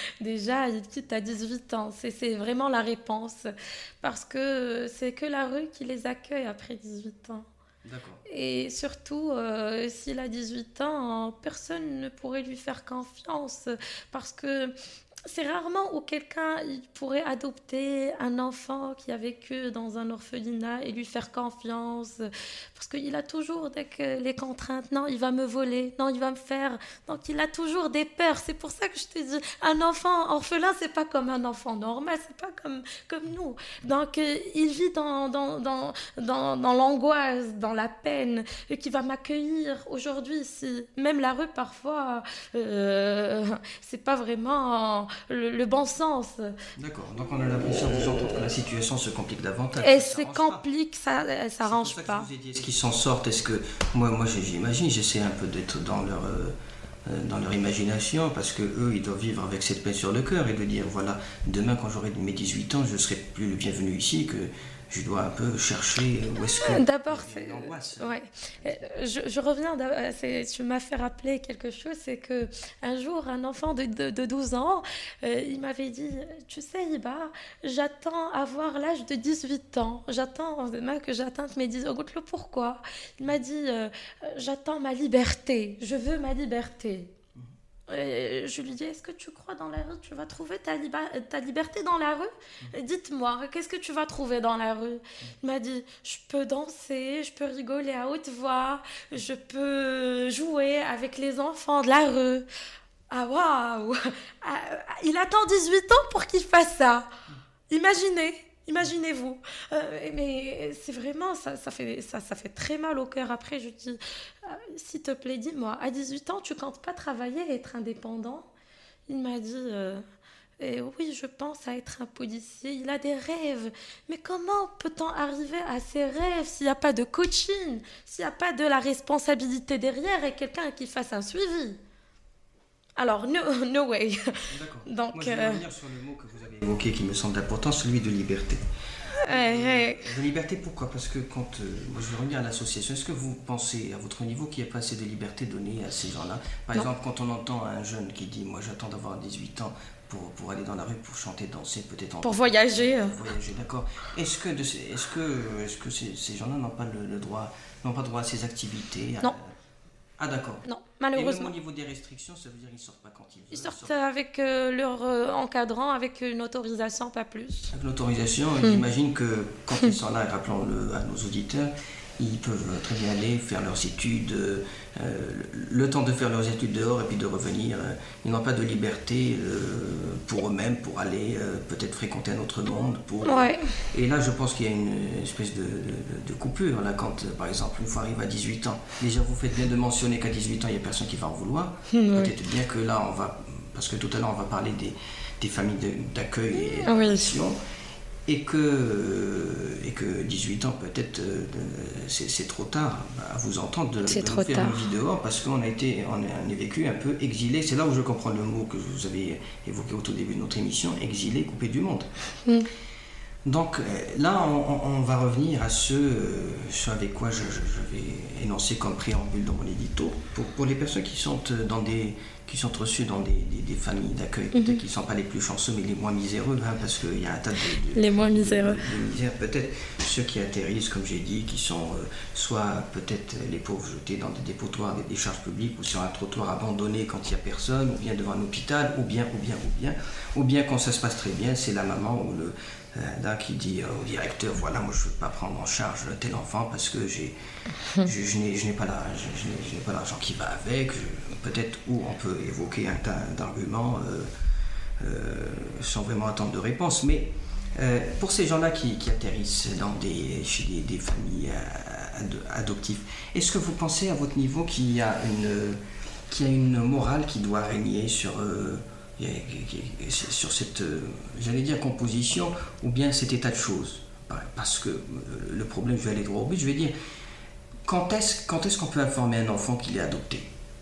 déjà ils quittent à dix-huit ans. C'est, c'est vraiment la réponse. Parce que c'est que la rue qui les accueille après dix-huit ans. D'accord. Et surtout, euh, s'il a dix-huit ans, personne ne pourrait lui faire confiance. Parce que c'est rarement où quelqu'un il pourrait adopter un enfant qui a vécu dans un orphelinat et lui faire confiance. Parce qu'il a toujours dès que les contraintes, non, il va me voler, non, il va me faire. Donc il a toujours des peurs. C'est pour ça que je te dis, un enfant orphelin, c'est pas comme un enfant normal, c'est pas comme, comme nous. Donc euh, il vit dans, dans, dans, dans, dans l'angoisse, dans la peine, et qui va m'accueillir aujourd'hui ici. Même la rue, parfois, euh, c'est pas vraiment le, le bon sens. D'accord, donc on a l'impression de vous entendre que la situation se complique davantage. Et Ça c'est s'arrange pas. compliqué, ça, ça s'arrange C'est pour ça que pas. je vous ai dit, est-ce qu'ils s'en sortent? Est-ce que moi, moi j'imagine, j'essaie un peu d'être dans leur, euh, euh, dans leur imagination, parce que eux, ils doivent vivre avec cette paix sur le cœur et de dire voilà, demain quand j'aurai mes dix-huit ans, je ne serai plus le bienvenu ici, que je dois un peu chercher où est-ce que. D'abord, il y a c'est, une angoisse. ouais. Euh, Je, je reviens, d'ab- c'est- tu m'as fait rappeler quelque chose, c'est que un jour, un enfant de, de, de douze ans, euh, il m'avait dit, tu sais, Iba, j'attends avoir l'âge de dix-huit ans, j'attends demain que j'atteigne mes dix ans. Goûte-le, pourquoi? Il m'a dit, euh, j'attends ma liberté, je veux ma liberté. Et je lui dis, est-ce que tu crois dans la rue, tu vas trouver ta, liba- ta liberté dans la rue? Dites-moi, qu'est-ce que tu vas trouver dans la rue? Il m'a dit, je peux danser, je peux rigoler à haute voix, je peux jouer avec les enfants de la rue. Ah waouh! Ah, il attend dix-huit ans pour qu'il fasse ça. Imaginez, imaginez-vous. Euh, mais c'est vraiment, ça, ça, fait, ça, ça fait très mal au cœur. Après, je dis, euh, s'il te plaît, dis-moi, à dix-huit ans, tu comptes pas travailler et être indépendant? Il m'a dit, euh, Et oui, je pense à être un policier. Il a des rêves. Mais comment peut-on arriver à ces rêves s'il n'y a pas de coaching, s'il n'y a pas de la responsabilité derrière et quelqu'un qui fasse un suivi? Alors, no, no way. D'accord. Donc, Moi, je vais euh, revenir sur le mot que vous avez évoqué qui me semble important, celui de liberté. ouais, De liberté, pourquoi? Parce que quand euh, moi, je vais revenir à l'association, est-ce que vous pensez à votre niveau qu'il n'y a pas assez de liberté donnée à ces gens-là? Par non. exemple, quand on entend un jeune qui dit moi j'attends d'avoir dix-huit ans pour, pour aller dans la rue, pour chanter, danser, peut-être en Pour voyager. euh, pour voyager, d'accord. Est-ce que, de ces, est-ce que, est-ce que ces, ces gens-là n'ont pas le, le droit, n'ont pas droit à ces activités? à- Non. Ah d'accord. Non, Et même malheureusement. au niveau des restrictions, ça veut dire qu'ils sortent pas quand ils veulent. Ils sortent avec euh, leur euh, encadrant, avec une autorisation, pas plus. Avec l'autorisation, Hmm. j'imagine que quand ils sont là, et rappelons-le à nos auditeurs, ils peuvent très bien aller faire leurs études, euh, le, le temps de faire leurs études dehors et puis de revenir. euh, Ils n'ont pas de liberté euh, pour eux-mêmes, pour aller euh, peut-être fréquenter un autre monde. Pour... Ouais. Et là, je pense qu'il y a une espèce de, de- de coupure. Là, quand, euh, par exemple, une fois arrivé à dix-huit ans, déjà vous faites bien de mentionner qu'à dix-huit ans, il n'y a personne qui va en vouloir. Ouais. Peut-être bien que là, on va, parce que tout à l'heure, on va parler des, des familles de- d'accueil et Oui. d'adoption. Et que, euh, et que dix-huit ans, peut-être, euh, de- c'est c'est trop tard à vous entendre de, C'est de trop faire tard. une vie dehors parce qu'on a été, on a, on est vécu un peu exilé. C'est là où je comprends le mot que vous avez évoqué au tout début de notre émission, exilé, coupé du monde. Mm. Donc euh, là, on, on- on va revenir à ce, euh, ce avec quoi je, je- je vais énoncer comme préambule dans mon édito. Pour, pour les personnes qui sont, euh, dans des, qui sont reçues dans des, des- des familles d'accueil, Mhm. peut-être qui ne sont pas les plus chanceux, mais les moins miséreux, hein, parce qu'il y a un tas de, de- Les moins de- miséreux. de- de misère. Peut-être ceux qui atterrissent, comme j'ai dit, qui sont euh, soit peut-être les pauvres jetés dans des dépotoirs, des décharges publiques, ou sur un trottoir abandonné quand il n'y a personne, ou bien devant un hôpital, ou bien, ou bien, ou bien, ou bien quand ça se passe très bien, c'est la maman ou le euh, là qui dit euh, au directeur, voilà, moi je ne veux pas prendre en charge tel enfant parce que j'ai, je, je n'ai, je n'ai pas la- je- je n'ai- je n'ai pas l'argent qui va avec. Je- peut-être où on peut évoquer un tas d'arguments euh, euh, sans vraiment attendre de réponse. Mais euh, pour ces gens-là qui, qui atterrissent dans des, chez des, des familles euh, ado- adoptives, est-ce que vous pensez à votre niveau qu'il y a une, qu'il y a une morale qui doit régner sur... euh, sur cette, euh, j'allais dire composition, ou bien cet état de choses? Parce que euh, le problème, je vais aller droit au but, je vais dire, quand est-ce, quand est-ce qu'on peut informer un enfant qu'il est adopté?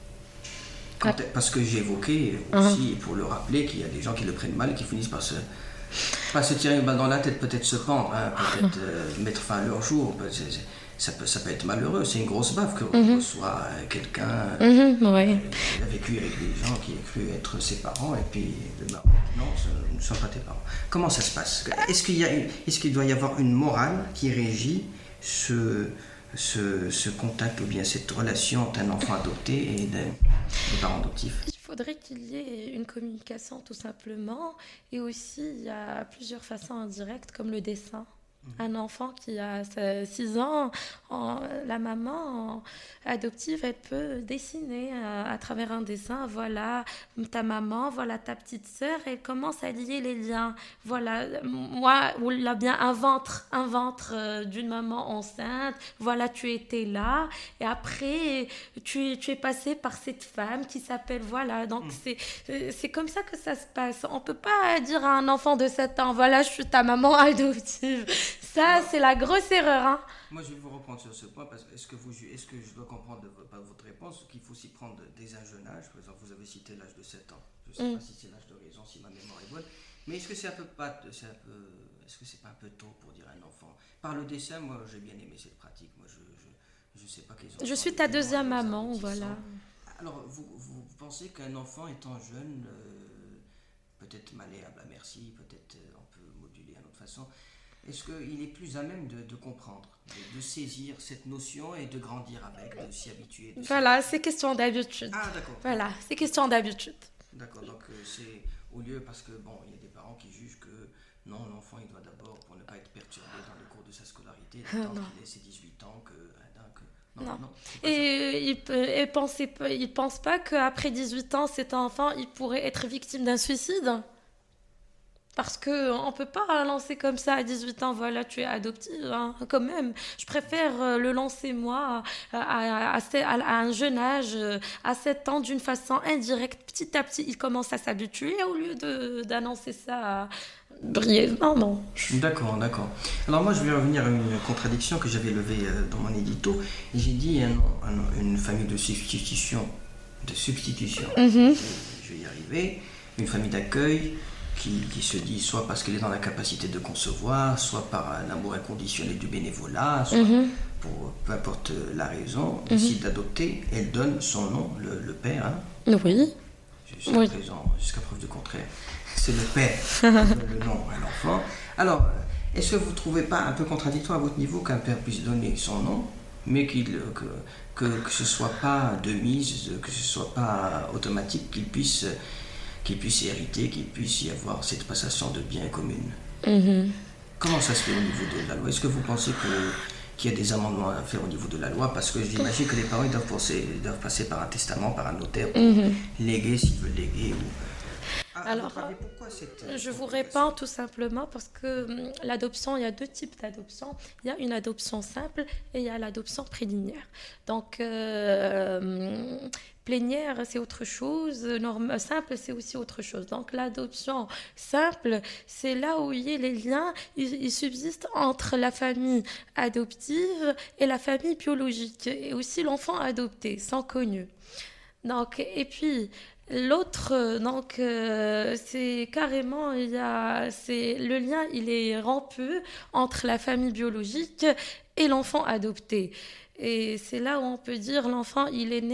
Quand est- parce que j'ai évoqué aussi, pour le rappeler, qu'il y a des gens qui le prennent mal et qui finissent par se, par se tirer une balle dans la tête, peut-être se pendre, hein, peut-être euh, mettre fin à leur jour. C'est- c'est- Ça peut, ça peut être malheureux, c'est une grosse baffe que Mhm. reçoit euh, quelqu'un. Mhm, ouais. Il a vécu avec des gens qui ont cru être ses parents et puis ben, non, ce ne sont pas tes parents. Comment ça se passe? Est-ce qu'il y a une- est-ce qu'il doit y avoir une morale qui régit ce, ce, ce contact ou bien cette relation entre un enfant adopté et des, des parents adoptifs? Il faudrait qu'il y ait une communication tout simplement. Et aussi, il y a plusieurs façons indirectes comme le dessin. Un enfant qui a six ans, en- la maman en- adoptive, elle peut dessiner euh, à travers un dessin, voilà ta maman, voilà ta petite sœur, et elle commence à lier les liens. Voilà, euh, moi, ou là bien un ventre, un ventre euh, d'une maman enceinte, voilà, tu étais là, et après, tu, tu es passé par cette femme qui s'appelle, voilà, donc c'est, euh, c'est comme ça que ça se passe. On peut pas dire à un enfant de sept ans, voilà, je suis ta maman adoptive. Ça, c'est la grosse erreur, hein. Moi, je vais vous reprendre sur ce point parce que est-ce que, vous, est-ce que je dois comprendre de, vo- par votre réponse qu'il faut s'y prendre dès un jeune âge? Par exemple, vous avez cité l'âge de sept ans. Je ne sais Mm. pas si c'est l'âge de raison, si ma mémoire est bonne. Mais est-ce que c'est un peu pas, c'est un peu, est-ce que c'est pas un peu tôt pour dire à un enfant? Par le dessin, moi, j'ai bien aimé cette pratique. Moi, je, je, je sais pas qu'ils ont. Je suis ta deuxième maman, voilà. Alors, vous, vous pensez qu'un enfant étant jeune, euh, peut-être malléable à merci, peut-être euh, on peut moduler à notre façon. Est-ce qu'il est plus à même de, de comprendre, de, de saisir cette notion et de grandir avec, de s'y habituer de s'y- Voilà, c'est question d'habitude. Ah, d'accord. Voilà, c'est question d'habitude. D'accord, donc euh, c'est au lieu, parce que bon, il y a des parents qui jugent que non, l'enfant il doit d'abord, pour ne pas être perturbé dans le cours de sa scolarité, attendre non. qu'il ait ses dix-huit ans, que. ah, donc, non, Non. non, c'est pas ça. Et il peut, et pensez pas- il pense pas qu'après dix-huit ans, cet enfant, il pourrait être victime d'un suicide. Parce qu'on ne peut pas lancer comme ça à dix-huit ans, voilà, tu es adoptive, hein, quand même. Je préfère le lancer, moi, à, à, à, à un jeune âge, à sept ans, d'une façon indirecte. Petit à petit, il commence à s'habituer au lieu de, d'annoncer ça brièvement, non. D'accord, d'accord. Alors moi, je vais revenir à une contradiction que j'avais levée dans mon édito. J'ai dit un, un, une famille de substitution. De substitution. Mm-hmm. Je vais y arriver. Une famille d'accueil. Qui, qui se dit soit parce qu'elle est dans la capacité de concevoir, soit par un amour inconditionnel du bénévolat, soit mm-hmm. pour peu importe la raison, mm-hmm. décide d'adopter, elle donne son nom, le, le père. Hein, oui. Jusqu'à oui. présent, jusqu'à preuve du contraire, c'est le père qui donne le nom à l'enfant. Alors, est-ce que vous ne trouvez pas un peu contradictoire à votre niveau qu'un père puisse donner son nom, mais qu'il, que, que, que ce ne soit pas de mise, que ce ne soit pas automatique, qu'il puisse... qu'il puisse hériter, qu'il puisse y avoir cette passation de biens communs. Mm-hmm. Comment ça se fait au niveau de la loi? Est-ce que vous pensez que, qu'il y a des amendements à faire au niveau de la loi? Parce que j'imagine que les parents ils doivent, passer, ils doivent passer par un testament, par un notaire, pour mm-hmm. léguer s'ils veulent léguer. Ou... Ah, alors, avis, pourquoi cette, je vous réponds tout simplement parce que hum, l'adoption, il y a deux types d'adoption. Il y a une adoption simple et il y a l'adoption plénière. Donc, euh, hum, plénière, c'est autre chose. Norme, simple, c'est aussi autre chose. Donc, l'adoption simple, c'est là où il y a les liens, ils, ils subsistent entre la famille adoptive et la famille biologique. Et aussi l'enfant adopté, sans connu. Donc, et puis... L'autre, donc, euh, c'est carrément, il y a, c'est, le lien, il est rompu entre la famille biologique et l'enfant adopté. Et c'est là où on peut dire l'enfant, il est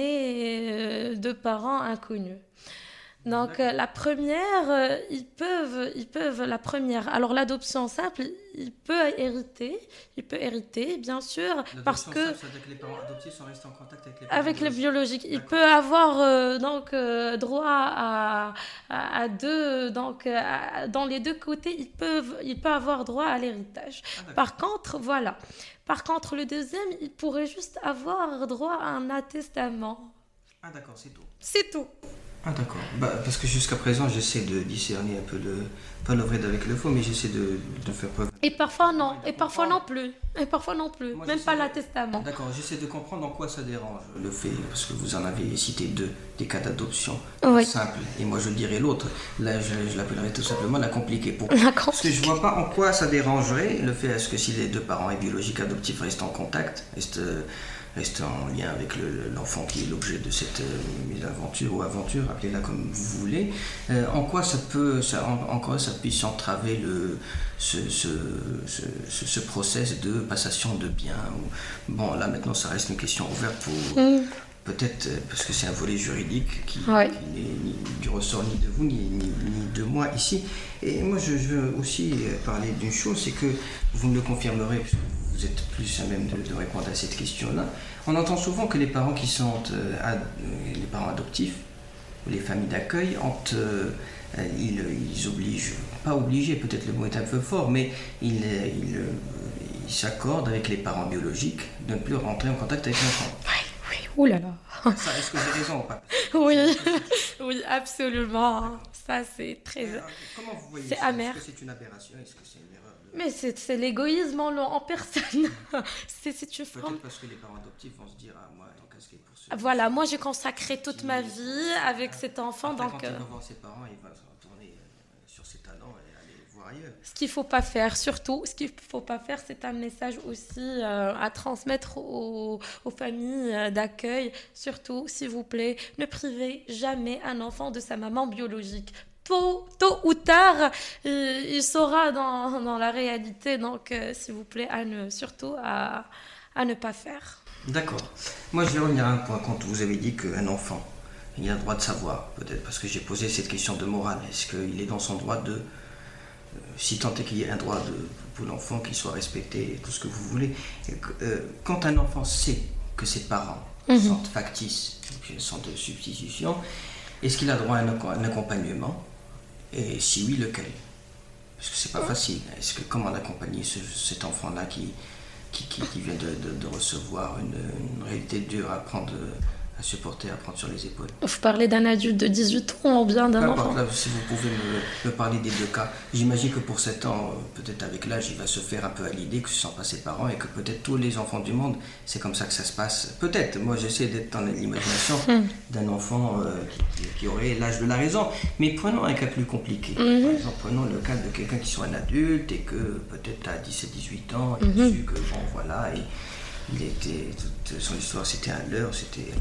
né de parents inconnus. Donc, euh, la première, euh, ils peuvent, ils peuvent, la première, alors l'adoption simple, il peut hériter, il peut hériter, bien sûr, l'adoption parce que... Simple, c'est-à-dire que les parents adoptifs sont restés en contact avec les parents avec biologiques. les biologiques. Il peut avoir, euh, donc, euh, droit à, à, à deux, donc, à, dans les deux côtés, ils peuvent, il peut avoir droit à l'héritage. Ah, Par contre, voilà. Par contre, le deuxième, il pourrait juste avoir droit à un attestement. Ah d'accord, c'est tout. C'est tout. Ah d'accord, bah, parce que jusqu'à présent j'essaie de discerner un peu le, pas le vrai d'avec le faux, mais j'essaie de, de faire preuve. Et parfois non, et parfois non plus, et parfois non plus, Moi, même pas l'attestement. D'accord, j'essaie de comprendre en quoi ça dérange le fait, parce que vous en avez cité deux, des cas d'adoption oui. simples, et moi je dirais l'autre, là je, je l'appellerais tout simplement la compliquée. Pourquoi ? Parce que je vois pas en quoi ça dérangerait le fait, est-ce que si les deux parents et biologiques adoptifs restent en contact, restent... reste en lien avec le, l'enfant qui est l'objet de cette euh, aventure ou aventure, appelez-la comme vous voulez, euh, en quoi ça peut, ça, en, en quoi ça puisse entraver le, ce, ce, ce, ce, ce process de passation de biens. Ou, bon, là maintenant ça reste une question ouverte pour... Mm. Peut-être parce que c'est un volet juridique qui, ouais. qui n'est ni du ressort ni de vous ni, ni, ni de moi ici. Et moi je, je veux aussi parler d'une chose, c'est que vous me le confirmerez, parce que vous êtes plus à même de, de répondre à cette question-là. On entend souvent que les parents qui sont euh, ad, euh, les parents adoptifs ou les familles d'accueil, ont, euh, ils, ils obligent, pas obligés, peut-être le mot est un peu fort, mais ils, ils, ils s'accordent avec les parents biologiques de ne plus rentrer en contact avec l'enfant. Ouh là là. Ça, est-ce que j'ai raison ou pas? Oui, oui, absolument. Ça, c'est très... Alors, comment vous voyez c'est ça? amer. Est-ce que c'est une aberration? Est-ce que c'est une erreur de... Mais c'est, c'est l'égoïsme en, en personne. c'est, c'est une forme... Peut-être parce que les parents adoptifs vont se dire, ah, moi, donc, est-ce qu'il est pour ce... Voilà, moi, j'ai consacré toute ma vie avec cet enfant. Après, donc, quand il va voir ses parents, il va se retourner sur ses talents et aller voir ailleurs. Ce qu'il ne faut pas faire, surtout, ce qu'il ne faut pas faire, c'est un message aussi euh, à transmettre aux, aux familles d'accueil. Surtout, s'il vous plaît, ne privez jamais un enfant de sa maman biologique. Tôt, tôt ou tard, il, il saura dans, dans la réalité. Donc, euh, s'il vous plaît, à ne, surtout à, à ne pas faire. D'accord. Moi, je vais revenir à un point. Quand vous avez dit qu'un enfant, il a le droit de savoir, peut-être parce que j'ai posé cette question de morale. Est-ce qu'il est dans son droit de... Euh, si tant est qu'il y ait un droit de, pour l'enfant qu'il soit respecté, tout ce que vous voulez. Et, euh, quand un enfant sait que ses parents mmh. sont factices, sont de substitution, est-ce qu'il a droit à un, un accompagnement? Et si oui, lequel? Parce que c'est pas facile. Est-ce que comment accompagner ce, cet enfant-là qui, qui, qui, qui vient de, de, de recevoir une, une réalité dure à prendre à supporter, à prendre sur les épaules. Vous parlez d'un adulte de dix-huit ans ou bien d'un enfant? Là, si vous pouvez me, me parler des deux cas. J'imagine que pour sept ans, peut-être avec l'âge, il va se faire un peu à l'idée que ce ne sont pas ses parents et que peut-être tous les enfants du monde, c'est comme ça que ça se passe. Peut-être, moi j'essaie d'être dans l'imagination mm. d'un enfant euh, qui, qui aurait l'âge de la raison. Mais prenons un cas plus compliqué. Mm-hmm. Par exemple, prenons le cas de quelqu'un qui soit un adulte et que peut-être à dix-sept dix-huit ans, il mm-hmm. a su que, bon voilà, il, il était, toute son histoire c'était un leurre, c'était...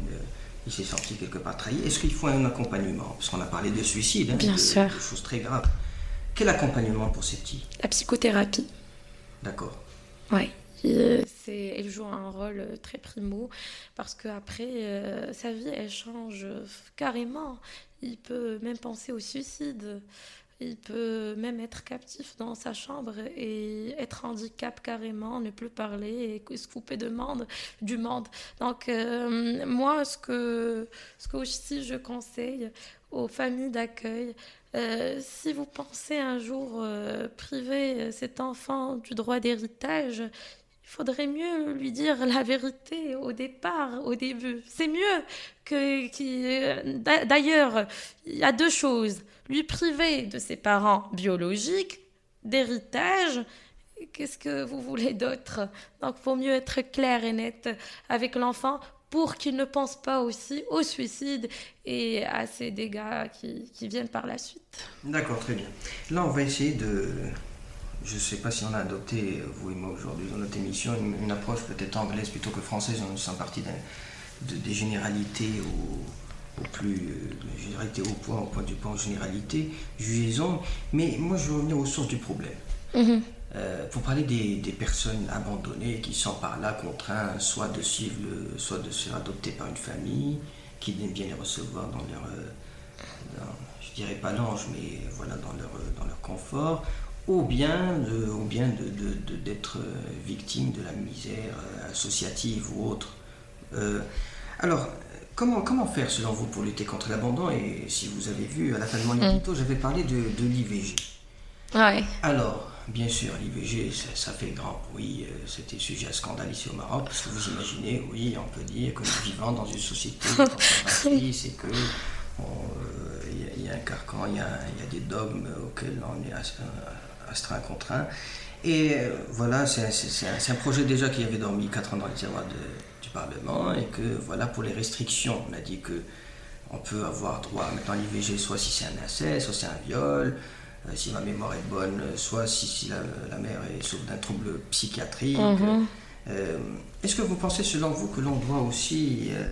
il s'est senti quelque part trahi. Est-ce qu'il faut un accompagnement? Parce qu'on a parlé de suicide, hein, Bien de, sûr. de choses très graves. Quel accompagnement pour ces petits? La psychothérapie. D'accord. Oui. Euh, c'est, elle joue un rôle très primo parce qu'après, euh, sa vie, elle change carrément. Il peut même penser au suicide. Il peut même être captif dans sa chambre et être handicap carrément, ne plus parler et se couper de monde, du monde. Donc, euh, moi, ce que, ce que aussi je conseille aux familles d'accueil, euh, si vous pensez un jour euh, priver cet enfant du droit d'héritage, il faudrait mieux lui dire la vérité au départ, au début. C'est mieux que... que d'ailleurs, il y a deux choses. Lui priver de ses parents biologiques, d'héritage, qu'est-ce que vous voulez d'autre? Donc, il faut mieux être clair et net avec l'enfant pour qu'il ne pense pas aussi au suicide et à ces dégâts qui, qui viennent par la suite. D'accord, très bien. Là, on va essayer de... Je ne sais pas si on a adopté, vous et moi aujourd'hui, dans notre émission, une, une approche peut-être anglaise plutôt que française. On sent partie de, des généralités au, au plus... Euh, généralité au point, au point du point, généralité, jugeons. Mais moi, je veux revenir aux sources du problème. Mm-hmm. Euh, pour parler des, des personnes abandonnées qui sont par là contraintes soit de suivre, le, soit de se faire adopter par une famille qui aime bien les recevoir dans leur... Euh, dans, je dirais pas l'ange, mais voilà, dans leur, dans leur confort. Ou bien, de, ou bien de, de, de, d'être victime de la misère associative ou autre. Euh, alors, comment, comment faire selon vous pour lutter contre l'abandon? Et si vous avez vu, à la fin de mon édito, mmh. j'avais parlé de, de l'I V G. Ouais. Alors, bien sûr, l'I V G, ça, ça fait grand bruit, c'était sujet à scandale ici au Maroc, parce que vous imaginez, oui, on peut dire que nous vivons dans une société conservatrice et que... Il euh, y, y a un carcan, il y, y a des dogmes auxquels on est astreint, contraint. Et euh, voilà, c'est, c'est, c'est, un, c'est un projet déjà qui avait dormi quatre ans dans les tiroirs de, du Parlement. Et que voilà, pour les restrictions, on a dit qu'on peut avoir droit maintenant à l'I V G, soit si c'est un inceste, soit c'est un viol, euh, si ma mémoire est bonne, soit si, si la, la mère est sauf d'un trouble psychiatrique. Mm-hmm. Euh, est-ce que vous pensez, selon vous, que l'on doit aussi... Euh,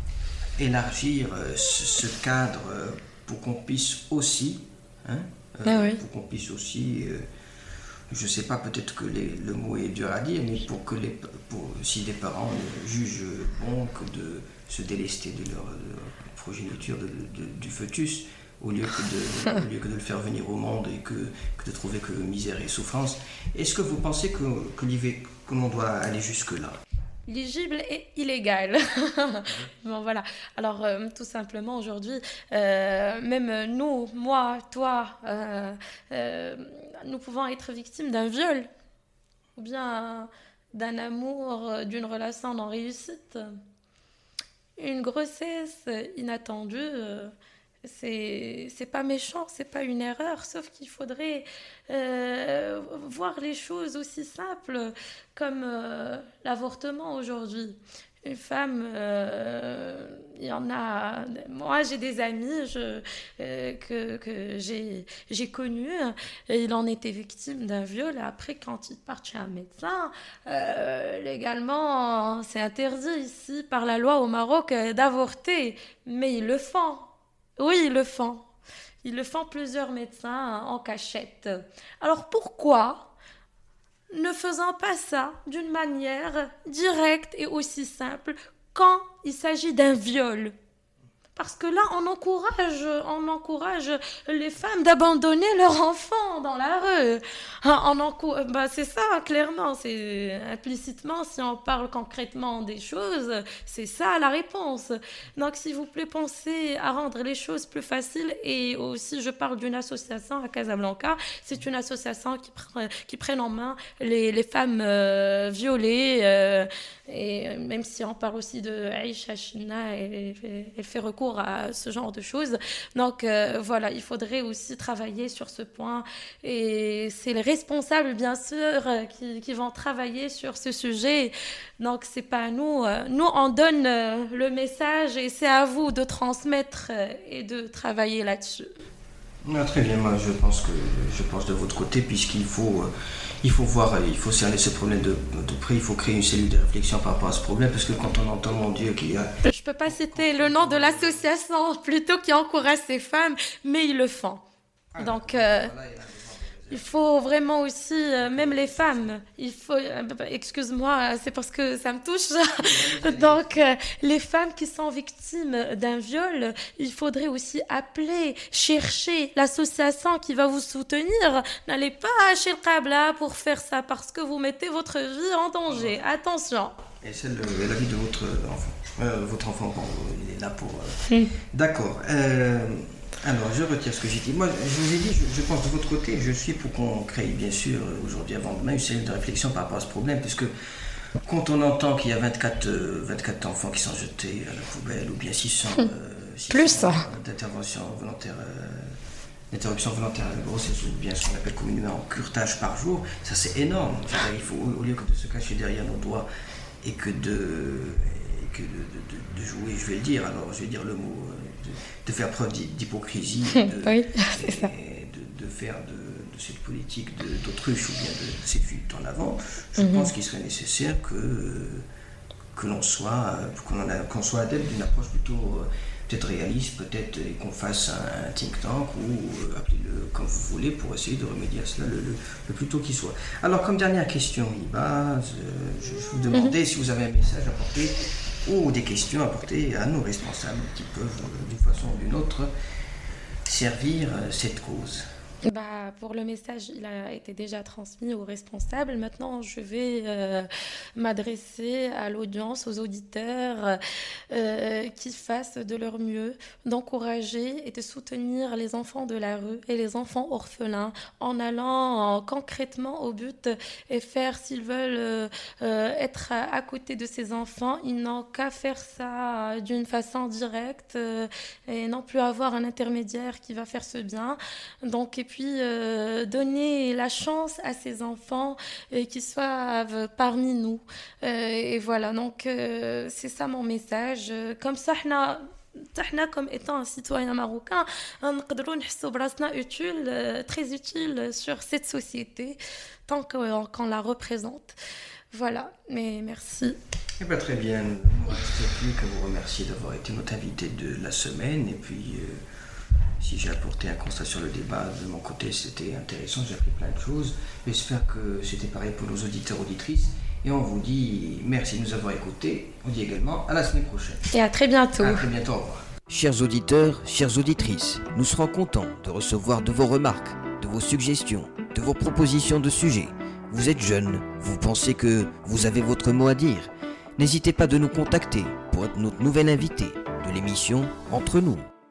élargir euh, ce, ce cadre euh, pour qu'on puisse aussi, hein, euh, ah oui. pour qu'on puisse aussi, euh, je ne sais pas, peut-être que les, le mot est dur à dire, mais pour que les, pour, si les parents jugent bon que de se délester de leur, de leur progéniture, de, de, du fœtus, au lieu, que de, au lieu que de le faire venir au monde et que, que de trouver que misère et souffrance, est-ce que vous pensez que, que, que l'on doit aller jusque-là? Éligible et illégal. Bon, voilà. Alors, euh, tout simplement, aujourd'hui, euh, même nous, moi, toi, euh, euh, nous pouvons être victimes d'un viol ou bien d'un amour, d'une relation non réussite. Une grossesse inattendue, euh, c'est, c'est pas méchant, c'est pas une erreur, sauf qu'il faudrait euh, voir les choses aussi simples comme euh, l'avortement aujourd'hui. Une femme, euh, il y en a... Moi, j'ai des amis je, euh, que, que j'ai, j'ai connus, et il en était victime d'un viol. Après, quand il part chez un médecin, euh, légalement, c'est interdit ici par la loi au Maroc d'avorter, mais ils le font. Oui, ils le font. Ils le font plusieurs médecins en cachette. Alors pourquoi ne faisant pas ça d'une manière directe et aussi simple quand il s'agit d'un viol? Parce que là, on encourage, on encourage les femmes d'abandonner leurs enfants dans la rue. On encou- bah, c'est ça, clairement. C'est implicitement, si on parle concrètement des choses, c'est ça la réponse. Donc, s'il vous plaît, pensez à rendre les choses plus faciles. Et aussi, je parle d'une association à Casablanca. C'est une association qui, pr- qui prenne en main les, les femmes euh, violées. Euh, et même si on parle aussi de Aïcha China, elle, elle fait recours à ce genre de choses. Donc euh, voilà, il faudrait aussi travailler sur ce point. Et c'est les responsables, bien sûr, qui, qui vont travailler sur ce sujet. Donc c'est pas à nous. Nous, on donne le message et c'est à vous de transmettre et de travailler là-dessus. Ah, très bien, moi je pense que je pense de votre côté, puisqu'il faut, euh, il faut voir, il faut cerner ce problème de, de près, il faut créer une cellule de réflexion par rapport à ce problème, parce que quand on entend, mon Dieu, qu'il y a... Je peux pas citer le nom de l'association, plutôt qui encourage ces femmes, mais ils le font. Donc... Euh, Il faut vraiment aussi, euh, même les femmes, il faut, euh, excuse-moi, c'est parce que ça me touche. Donc, euh, les femmes qui sont victimes d'un viol, il faudrait aussi appeler, chercher l'association qui va vous soutenir. N'allez pas chez le Qabla pour faire ça, parce que vous mettez votre vie en danger. Attention. Et celle de la vie de votre enfant. Euh, votre enfant, bon, il est là pour... Euh... Mm. D'accord. Euh... Alors, je retire ce que j'ai dit. Moi, je vous ai dit, je, je pense de votre côté, je suis pour qu'on crée, bien sûr, aujourd'hui, avant demain, une cellule de réflexion par rapport à ce problème, puisque quand on entend qu'il y a vingt-quatre, euh, vingt-quatre enfants qui sont jetés à la poubelle, ou bien six cents, euh, six cents plus ça, d'intervention volontaire, euh, d'interruption volontaire à la grossesse, ou bien ce qu'on appelle communément en curetage par jour, ça c'est énorme. C'est-à-dire, il faut, au lieu que de se cacher derrière nos doigts et que de, et que de, de, de, de jouer, je vais le dire, alors je vais dire le mot... De, de faire preuve d'hypocrisie, de, oui, c'est ça. de, de faire de, de cette politique de, d'autruche ou bien de, de cette fuite en avant, je mm-hmm. pense qu'il serait nécessaire que, que l'on soit, qu'on, a, qu'on soit adepte d'une approche plutôt peut-être réaliste, peut-être et qu'on fasse un, un think tank ou euh, appelez-le comme vous voulez pour essayer de remédier à cela le, le, le plus tôt qu'il soit. Alors comme dernière question, Hiba, je, je vous demandais mm-hmm. si vous avez un message à porter ou des questions apportées à nos responsables qui peuvent, d'une façon ou d'une autre, servir cette cause. Bah, pour le message, il a été déjà transmis aux responsables. Maintenant, je vais euh, m'adresser à l'audience, aux auditeurs euh, qui fassent de leur mieux, d'encourager et de soutenir les enfants de la rue et les enfants orphelins en allant euh, concrètement au but et faire, s'ils veulent euh, euh, être à, à côté de ces enfants, ils n'ont qu'à faire ça d'une façon directe euh, et non plus avoir un intermédiaire qui va faire ce bien. Donc, et puis euh, donner la chance à ces enfants euh, qui soient euh, parmi nous. Euh, et voilà, donc euh, c'est ça mon message. Comme ça, nous, comme étant un citoyen marocain, on peut nous براسنا utile, euh, très utile sur cette société, tant qu'on, qu'on la représente. Voilà, mais merci. Eh bien, très bien, il ne me reste plus qu'à vous remercier d'avoir été notre invité de la semaine. Et puis, euh, si j'ai apporté un constat sur le débat, de mon côté, c'était intéressant, j'ai appris plein de choses. J'espère que c'était pareil pour nos auditeurs, auditrices. Et on vous dit merci de nous avoir écoutés. On dit également à la semaine prochaine. Et à très bientôt. À très bientôt, au revoir. Chers auditeurs, chères auditrices, nous serons contents de recevoir de vos remarques, de vos suggestions, de vos propositions de sujets. Vous êtes jeune, vous pensez que vous avez votre mot à dire. N'hésitez pas de nous contacter pour être notre nouvel invité de l'émission Entre nous.